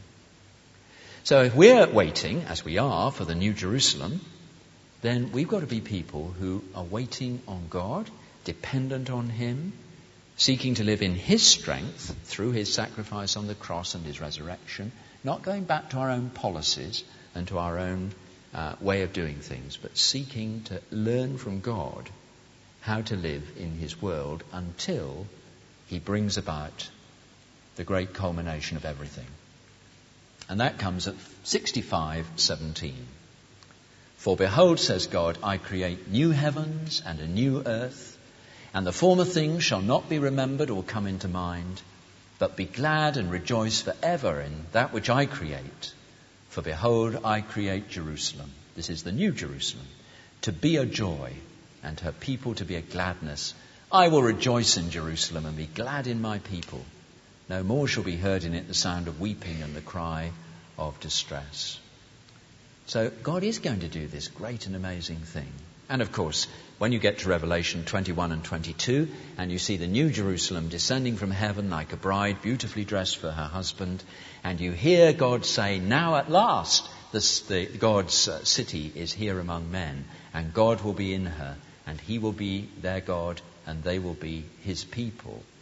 So if we're waiting, as we are, for the New Jerusalem, then we've got to be people who are waiting on God, dependent on him, seeking to live in his strength through his sacrifice on the cross and his resurrection, not going back to our own policies and to our own way of doing things, but seeking to learn from God how to live in his world until he brings about the great culmination of everything. And that comes at 65:17. For behold, says God, I create new heavens and a new earth, and the former things shall not be remembered or come into mind, but be glad and rejoice forever in that which I create. For behold, I create Jerusalem. This is the new Jerusalem, to be a joy, and her people to be a gladness. I will rejoice in Jerusalem and be glad in my people. No more shall be heard in it the sound of weeping and the cry of distress. So God is going to do this great and amazing thing. And of course, when you get to Revelation 21 and 22, and you see the new Jerusalem descending from heaven like a bride beautifully dressed for her husband, and you hear God say, now at last God's city is here among men, and God will be in her, and he will be their God, and they will be his people.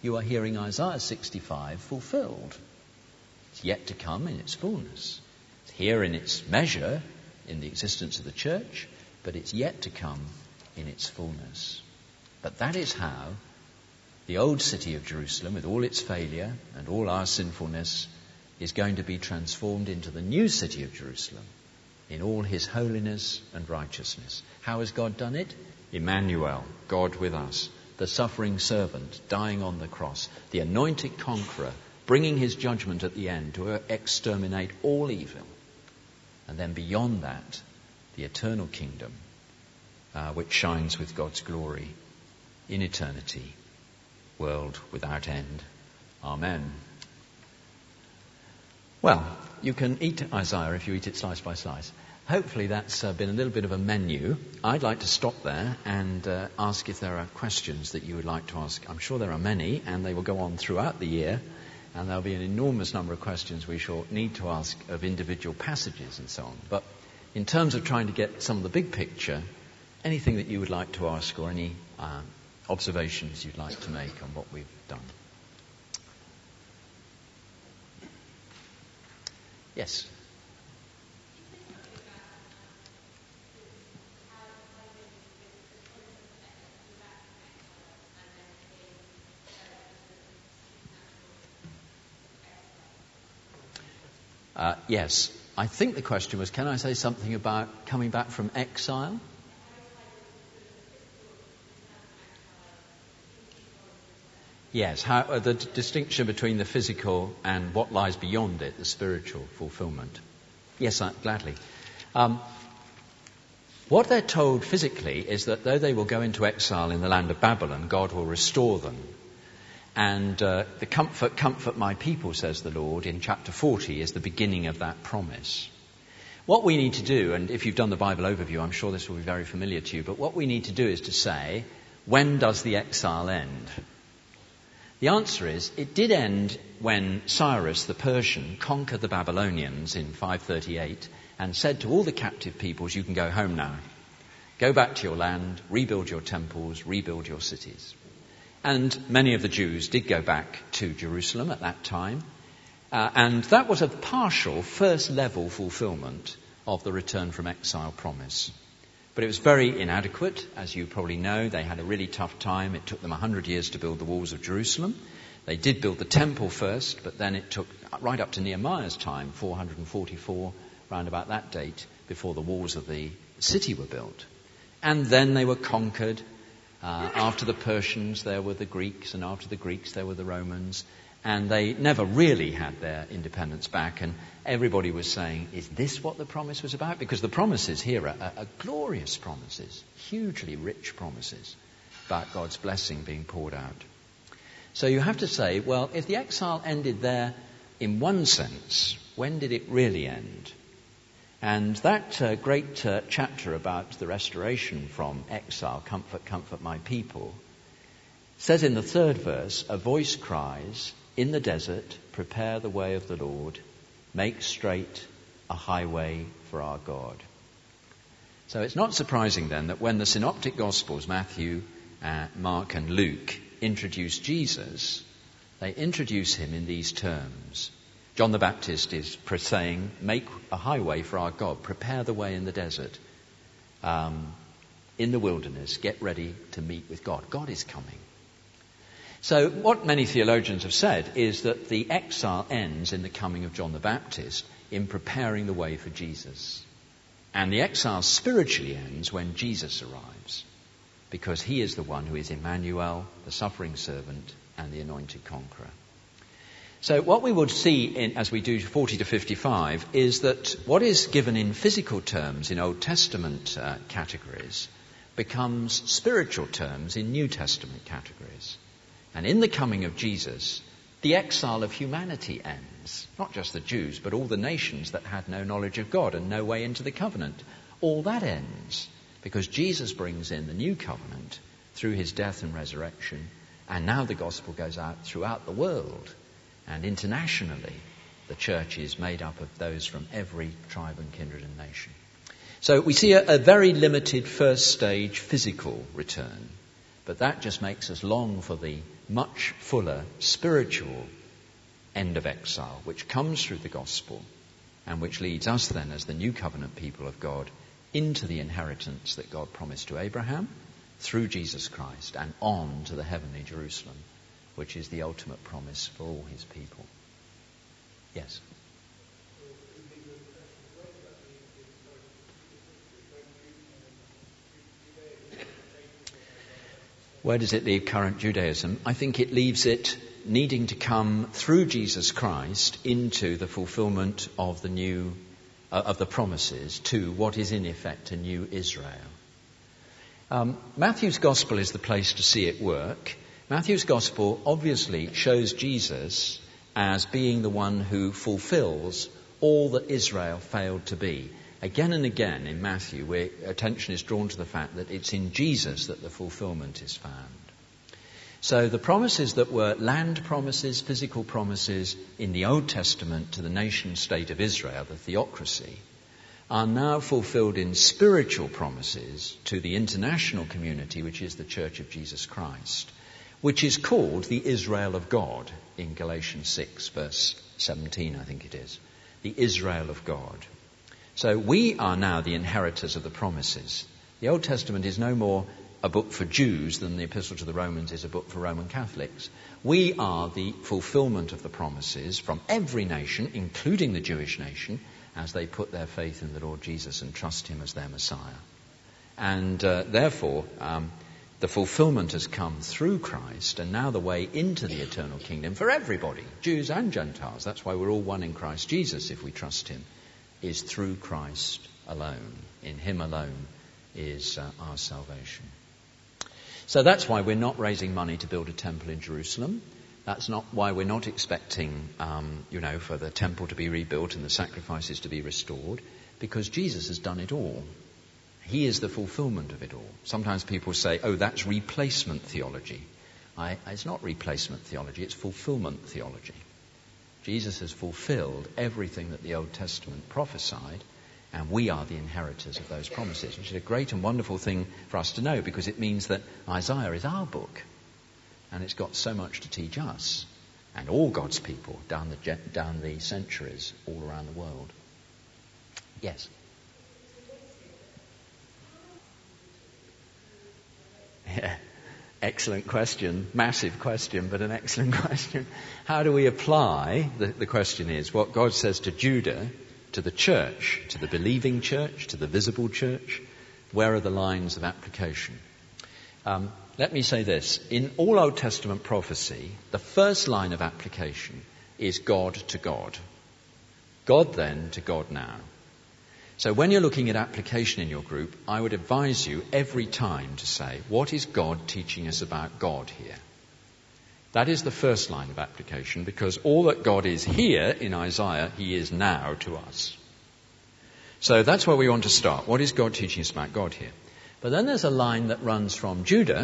you are hearing Isaiah 65 fulfilled. It's yet to come in its fullness. It's here in its measure in the existence of the church, but it's yet to come in its fullness. But that is how the old city of Jerusalem, with all its failure and all our sinfulness, is going to be transformed into the new city of Jerusalem in all his holiness and righteousness. How has God done it? Emmanuel, God with us, the suffering servant dying on the cross, the anointed conqueror, bringing his judgment at the end to exterminate all evil. And then beyond that, the eternal kingdom, which shines with God's glory in eternity, world without end. Amen. Well, you can eat Isaiah if you eat it slice by slice. Hopefully that's been a little bit of a menu. I'd like to stop there and ask if there are questions that you would like to ask. I'm sure there are many, and they will go on throughout the year, and there'll be an enormous number of questions we shall need to ask of individual passages and so on. But in terms of trying to get some of the big picture, anything that you would like to ask or any observations you'd like to make on what we've done. Yes. Yes. I think the question was, can I say something about coming back from exile? Yes, how, the distinction between the physical and what lies beyond it, the spiritual fulfillment. Yes, gladly. What they're told physically is that though they will go into exile in the land of Babylon, God will restore them. And the comfort my people, says the Lord, in chapter 40 is the beginning of that promise. What we need to do, and if you've done the Bible overview, I'm sure this will be very familiar to you, but what we need to do is to say, when does the exile end? The answer is, it did end when Cyrus the Persian conquered the Babylonians in 538 and said to all the captive peoples, you can go home now. Go back to your land, rebuild your temples, rebuild your cities. And many of the Jews did go back to Jerusalem at that time. And that was a partial first level fulfillment of the return from exile promise. But it was very inadequate, as you probably know. They had a really tough time. It took them 100 years to build the walls of Jerusalem. They did build the temple first, but then it took right up to Nehemiah's time, 444, round about that date, before the walls of the city were built. And then they were conquered. After the Persians, there were the Greeks, and after the Greeks, there were the Romans. And they never really had their independence back. And everybody was saying, is this what the promise was about? Because the promises here are glorious promises, hugely rich promises about God's blessing being poured out. So you have to say, well, if the exile ended there in one sense, when did it really end? And that great chapter about the restoration from exile, comfort, comfort my people, says in the third verse, a voice cries, in the desert, prepare the way of the Lord, make straight a highway for our God. So it's not surprising then that when the synoptic gospels, Matthew, Mark and Luke, introduce Jesus, they introduce him in these terms. John the Baptist is saying, make a highway for our God, prepare the way in the desert, in the wilderness, get ready to meet with God. God is coming. So what many theologians have said is that the exile ends in the coming of John the Baptist in preparing the way for Jesus. And the exile spiritually ends when Jesus arrives, because he is the one who is Emmanuel, the suffering servant, and the anointed conqueror. So what we would see as we do 40 to 55 is that what is given in physical terms in Old Testament categories becomes spiritual terms in New Testament categories. And in the coming of Jesus, the exile of humanity ends. Not just the Jews, but all the nations that had no knowledge of God and no way into the covenant. All that ends because Jesus brings in the new covenant through his death and resurrection. And now the gospel goes out throughout the world. And internationally, the church is made up of those from every tribe and kindred and nation. So we see a very limited first stage physical return. But that just makes us long for the much fuller spiritual end of exile, which comes through the gospel and which leads us then as the new covenant people of God into the inheritance that God promised to Abraham through Jesus Christ and on to the heavenly Jerusalem, which is the ultimate promise for all his people. Yes? Where does it leave current Judaism? I think it leaves it needing to come through Jesus Christ into the fulfillment of the promises to what is in effect a new Israel. Matthew's Gospel is the place to see it work. Matthew's Gospel obviously shows Jesus as being the one who fulfills all that Israel failed to be. Again and again in Matthew, where attention is drawn to the fact that it's in Jesus that the fulfillment is found. So the promises that were land promises, physical promises in the Old Testament to the nation state of Israel, the theocracy, are now fulfilled in spiritual promises to the international community, which is the Church of Jesus Christ, which is called the Israel of God in Galatians 6, verse 17, I think it is. The Israel of God. So we are now the inheritors of the promises. The Old Testament is no more a book for Jews than the Epistle to the Romans is a book for Roman Catholics. We are the fulfillment of the promises from every nation, including the Jewish nation, as they put their faith in the Lord Jesus and trust him as their Messiah. And therefore, the fulfillment has come through Christ, and now the way into the eternal kingdom for everybody, Jews and Gentiles. That's why we're all one in Christ Jesus if we trust him, is through Christ alone. In him alone is our salvation. So that's why we're not raising money to build a temple in Jerusalem. That's not why we're not expecting, for the temple to be rebuilt and the sacrifices to be restored, because Jesus has done it all. He is the fulfillment of it all. Sometimes people say, oh, that's replacement theology. It's not replacement theology, it's fulfillment theology. Jesus has fulfilled everything that the Old Testament prophesied, and we are the inheritors of those promises, which is a great and wonderful thing for us to know, because it means that Isaiah is our book, and it's got so much to teach us and all God's people down the centuries all around the world. Yes? Yeah. Excellent question. Massive question, but an excellent question. How do we apply, the question is, what God says to Judah, to the church, to the believing church, to the visible church? Where are the lines of application? Let me say this. In all Old Testament prophecy, the first line of application is God to God. God then to God now. So when you're looking at application in your group, I would advise you every time to say, what is God teaching us about God here? That is the first line of application, because all that God is here in Isaiah, he is now to us. So that's where we want to start. What is God teaching us about God here? But then there's a line that runs from Judah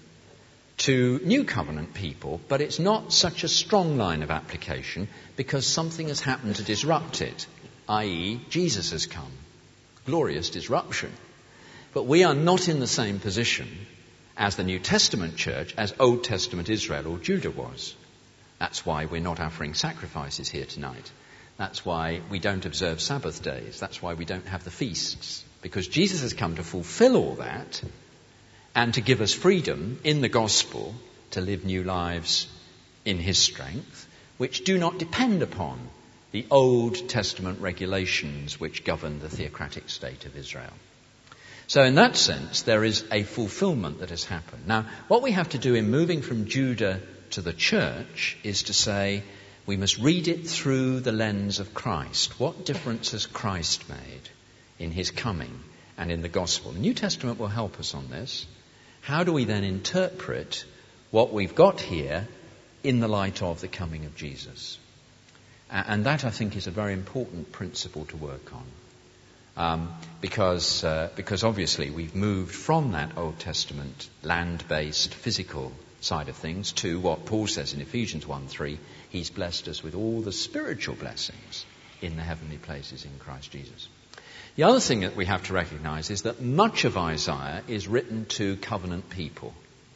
to New Covenant people, but it's not such a strong line of application because something has happened to disrupt it. i.e., Jesus has come. Glorious disruption. But we are not in the same position as the New Testament church, as Old Testament Israel or Judah was. That's why we're not offering sacrifices here tonight. That's why we don't observe Sabbath days. That's why we don't have the feasts. Because Jesus has come to fulfill all that and to give us freedom in the gospel to live new lives in his strength, which do not depend upon the Old Testament regulations which govern the theocratic state of Israel. So in that sense, there is a fulfillment that has happened. Now, what we have to do in moving from Judah to the church is to say, we must read it through the lens of Christ. What difference has Christ made in his coming and in the gospel? The New Testament will help us on this. How do we then interpret what we've got here in the light of the coming of Jesus? And that, I think, is a very important principle to work on. Because obviously we've moved from that Old Testament land-based physical side of things to what Paul says in Ephesians 1:3, he's blessed us with all the spiritual blessings in the heavenly places in Christ Jesus. The other thing that we have to recognize is that much of Isaiah is written to covenant people.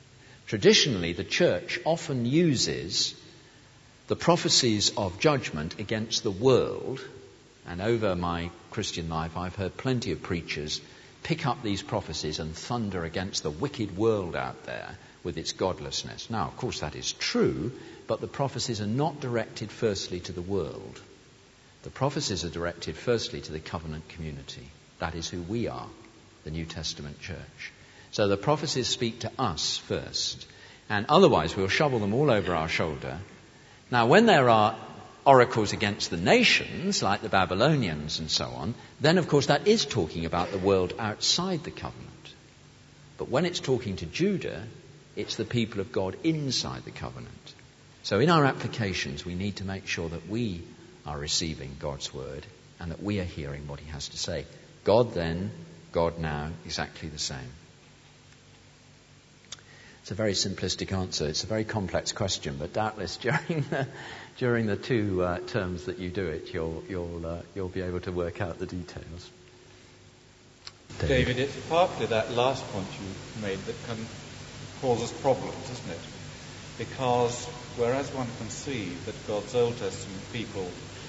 Traditionally, the church often uses the prophecies of judgment against the world, and over my Christian life I've heard plenty of preachers pick up these prophecies and thunder against the wicked world out there with its godlessness. Now, of course, that is true, but the prophecies are not directed firstly to the world. The prophecies are directed firstly to the covenant community. That is who we are, the New Testament church. So the prophecies speak to us first, and otherwise we'll shovel them all over our shoulder. Now, when there are oracles against the nations, like the Babylonians and so on, then of course that is talking about the world outside the covenant. But when it's talking to Judah, it's the people of God inside the covenant. So in our applications, we need to make sure that we are receiving God's word and that we are hearing what he has to say. God then, God now, exactly the same. It's a very simplistic answer. It's a very complex question, but doubtless during the two terms that you do it, you'll be able to work out the details. David, it's partly that last point you made that can cause us problems, isn't it? Because whereas one can see that God's Old Testament people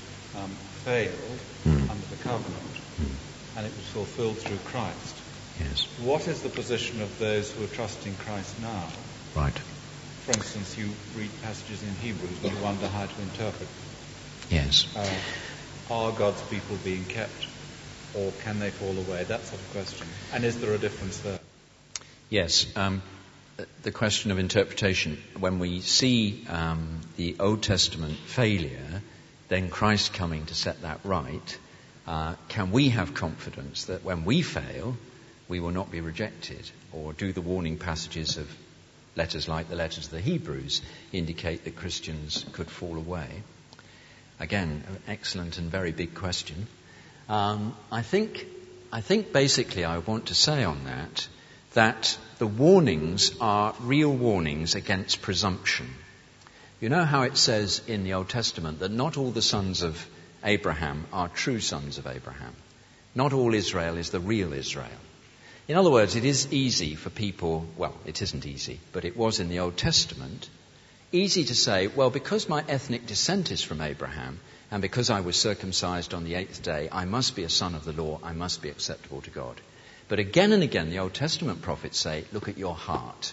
failed under the covenant, and it was fulfilled through Christ. Yes. What is the position of those who are trusting Christ now? Right. For instance, you read passages in Hebrews and you wonder how to interpret. Yes. Are God's people being kept, or can they fall away? That sort of question. And is there a difference there? Yes. The question of interpretation. When we see the Old Testament failure, then Christ coming to set that right, can we have confidence that when we fail, we will not be rejected? Or do the warning passages of letters like the letters of the Hebrews indicate that Christians could fall away? Again, an excellent and very big question. I think basically I want to say on that the warnings are real warnings against presumption. You know how it says in the Old Testament that not all the sons of Abraham are true sons of Abraham. Not all Israel is the real Israel. In other words, it is easy for people, well, it isn't easy, but it was in the Old Testament, easy to say, well, because my ethnic descent is from Abraham, and because I was circumcised on the 8th day, I must be a son of the law, I must be acceptable to God. But again and again, the Old Testament prophets say, look at your heart.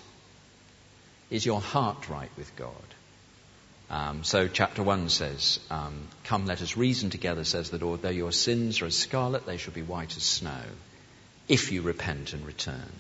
Is your heart right with God? So chapter 1 says, come, let us reason together, says the Lord, though your sins are as scarlet, they shall be white as snow, if you repent and return.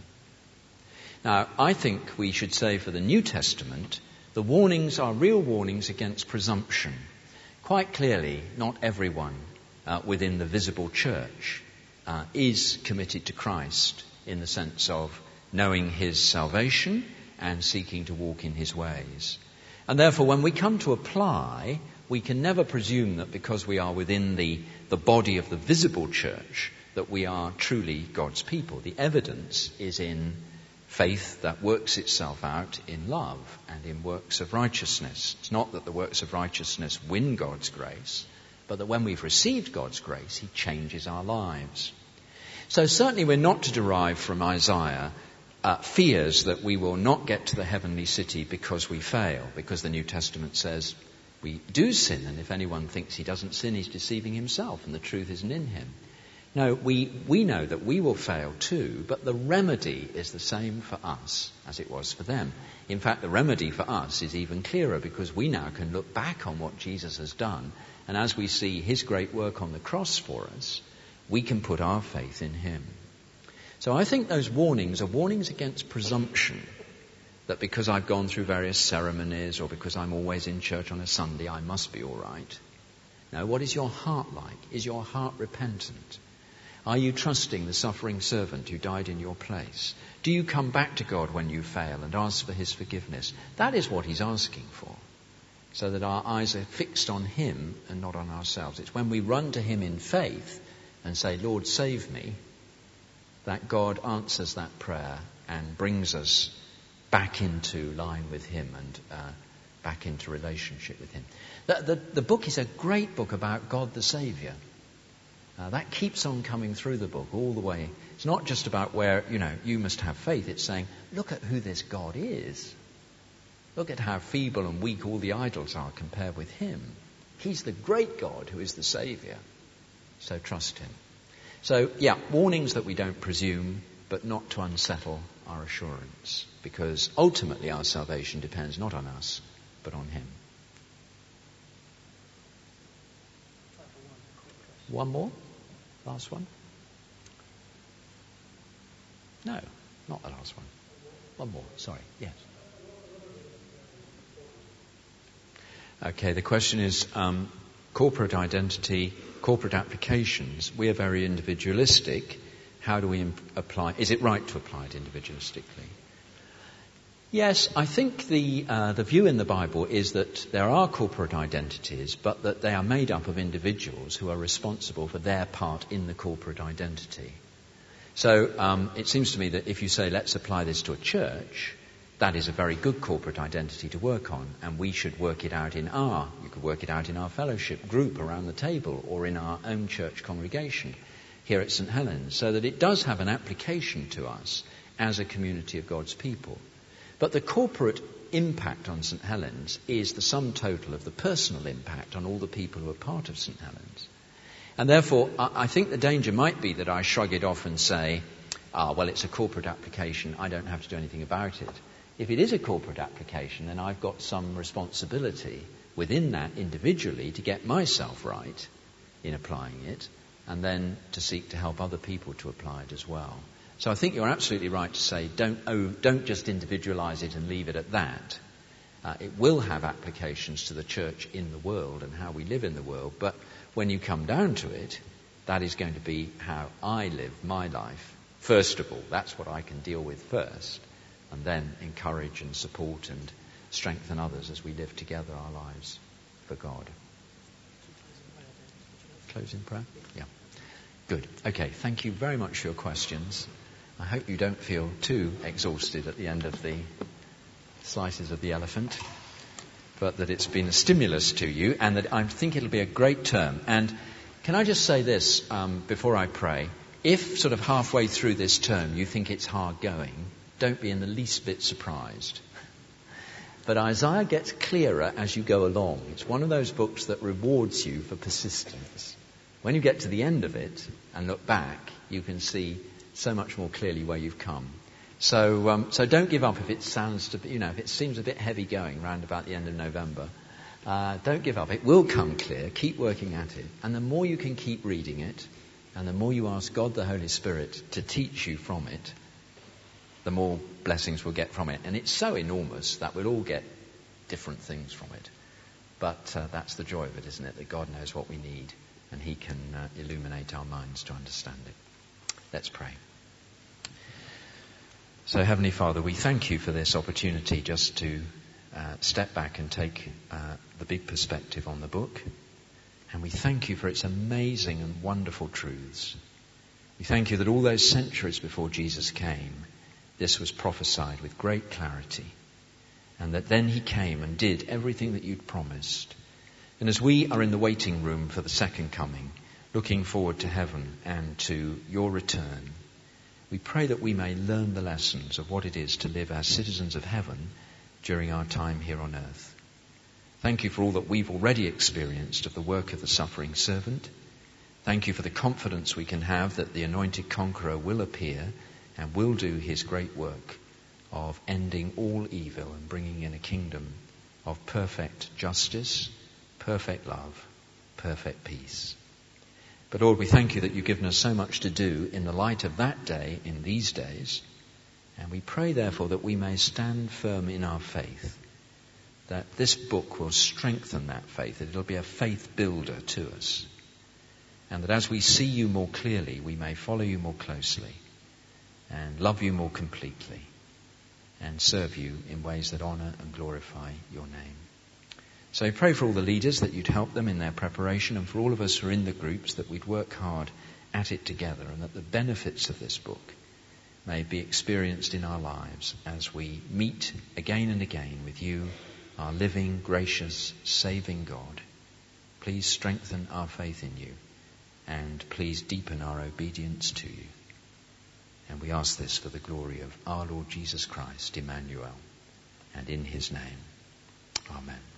Now, I think we should say for the New Testament, the warnings are real warnings against presumption. Quite clearly, not everyone within the visible church is committed to Christ in the sense of knowing his salvation and seeking to walk in his ways. And therefore, when we come to apply, we can never presume that because we are within the body of the visible church, that we are truly God's people. The evidence is in faith that works itself out in love and in works of righteousness. It's not that the works of righteousness win God's grace, but that when we've received God's grace, he changes our lives. So certainly we're not to derive from Isaiah fears that we will not get to the heavenly city because we fail, because the New Testament says we do sin, and if anyone thinks he doesn't sin, he's deceiving himself, and the truth isn't in him. No, we know that we will fail too, but the remedy is the same for us as it was for them. In fact, the remedy for us is even clearer, because we now can look back on what Jesus has done, and as we see his great work on the cross for us, we can put our faith in him. So I think those warnings are warnings against presumption, that because I've gone through various ceremonies or because I'm always in church on a Sunday, I must be all right. No, what is your heart like? Is your heart repentant? Are you trusting the suffering servant who died in your place? Do you come back to God when you fail and ask for his forgiveness? That is what he's asking for, so that our eyes are fixed on him and not on ourselves. It's when we run to him in faith and say, Lord, save me, that God answers that prayer and brings us back into line with him and back into relationship with him. The book is a great book about God the Saviour. That keeps on coming through the book all the way. It's not just about where, you must have faith. It's saying, look at who this God is. Look at how feeble and weak all the idols are compared with him. He's the great God who is the Saviour. So trust him. So, warnings that we don't presume, but not to unsettle our assurance, because ultimately our salvation depends not on us, but on him. One more? Last one? No, not the last one. One more, sorry, yes. Okay, the question is corporate identity, corporate applications. We are very individualistic. How do we apply? Is it right to apply it individualistically? Yes, I think the view in the Bible is that there are corporate identities, but that they are made up of individuals who are responsible for their part in the corporate identity. So it seems to me that if you say, let's apply this to a church, that is a very good corporate identity to work on, and we should work it out you could work it out in our fellowship group around the table or in our own church congregation here at St. Helens, so that it does have an application to us as a community of God's people. But the corporate impact on St. Helens is the sum total of the personal impact on all the people who are part of St. Helens. And therefore, I think the danger might be that I shrug it off and say, well, it's a corporate application, I don't have to do anything about it. If it is a corporate application, then I've got some responsibility within that individually to get myself right in applying it, and then to seek to help other people to apply it as well. So I think you're absolutely right to say don't just individualize it and leave it at that. It will have applications to the church in the world and how we live in the world, but when you come down to it, that is going to be how I live my life. First of all, that's what I can deal with first, and then encourage and support and strengthen others as we live together our lives for God. Closing prayer? Yeah. Good. Okay, thank you very much for your questions. I hope you don't feel too exhausted at the end of the slices of the elephant, but that it's been a stimulus to you, and that I think it'll be a great term. And can I just say this before I pray? If sort of halfway through this term you think it's hard going, don't be in the least bit surprised. But Isaiah gets clearer as you go along. It's one of those books that rewards you for persistence. When you get to the end of it and look back, you can see so much more clearly where you've come. So don't give up if it sounds to be, if it seems a bit heavy going round about the end of November. Don't give up. It will come clear. Keep working at it. And the more you can keep reading it, and the more you ask God the Holy Spirit to teach you from it, the more blessings we'll get from it. And it's so enormous that we'll all get different things from it. But that's the joy of it, isn't it? That God knows what we need, and he can illuminate our minds to understand it. Let's pray. So, Heavenly Father, we thank you for this opportunity just to step back and take the big perspective on the book. And we thank you for its amazing and wonderful truths. We thank you that all those centuries before Jesus came, this was prophesied with great clarity. And that then he came and did everything that you'd promised. And as we are in the waiting room for the second coming, looking forward to heaven and to your return, we pray that we may learn the lessons of what it is to live as citizens of heaven during our time here on earth. Thank you for all that we've already experienced of the work of the suffering servant. Thank you for the confidence we can have that the anointed conqueror will appear and will do his great work of ending all evil and bringing in a kingdom of perfect justice, perfect love, perfect peace. But Lord, we thank you that you've given us so much to do in the light of that day, in these days. And we pray, therefore, that we may stand firm in our faith, that this book will strengthen that faith, that it'll be a faith builder to us. And that as we see you more clearly, we may follow you more closely and love you more completely and serve you in ways that honour and glorify your name. So I pray for all the leaders that you'd help them in their preparation, and for all of us who are in the groups that we'd work hard at it together, and that the benefits of this book may be experienced in our lives as we meet again and again with you, our living, gracious, saving God. Please strengthen our faith in you, and please deepen our obedience to you. And we ask this for the glory of our Lord Jesus Christ, Emmanuel, and in his name. Amen.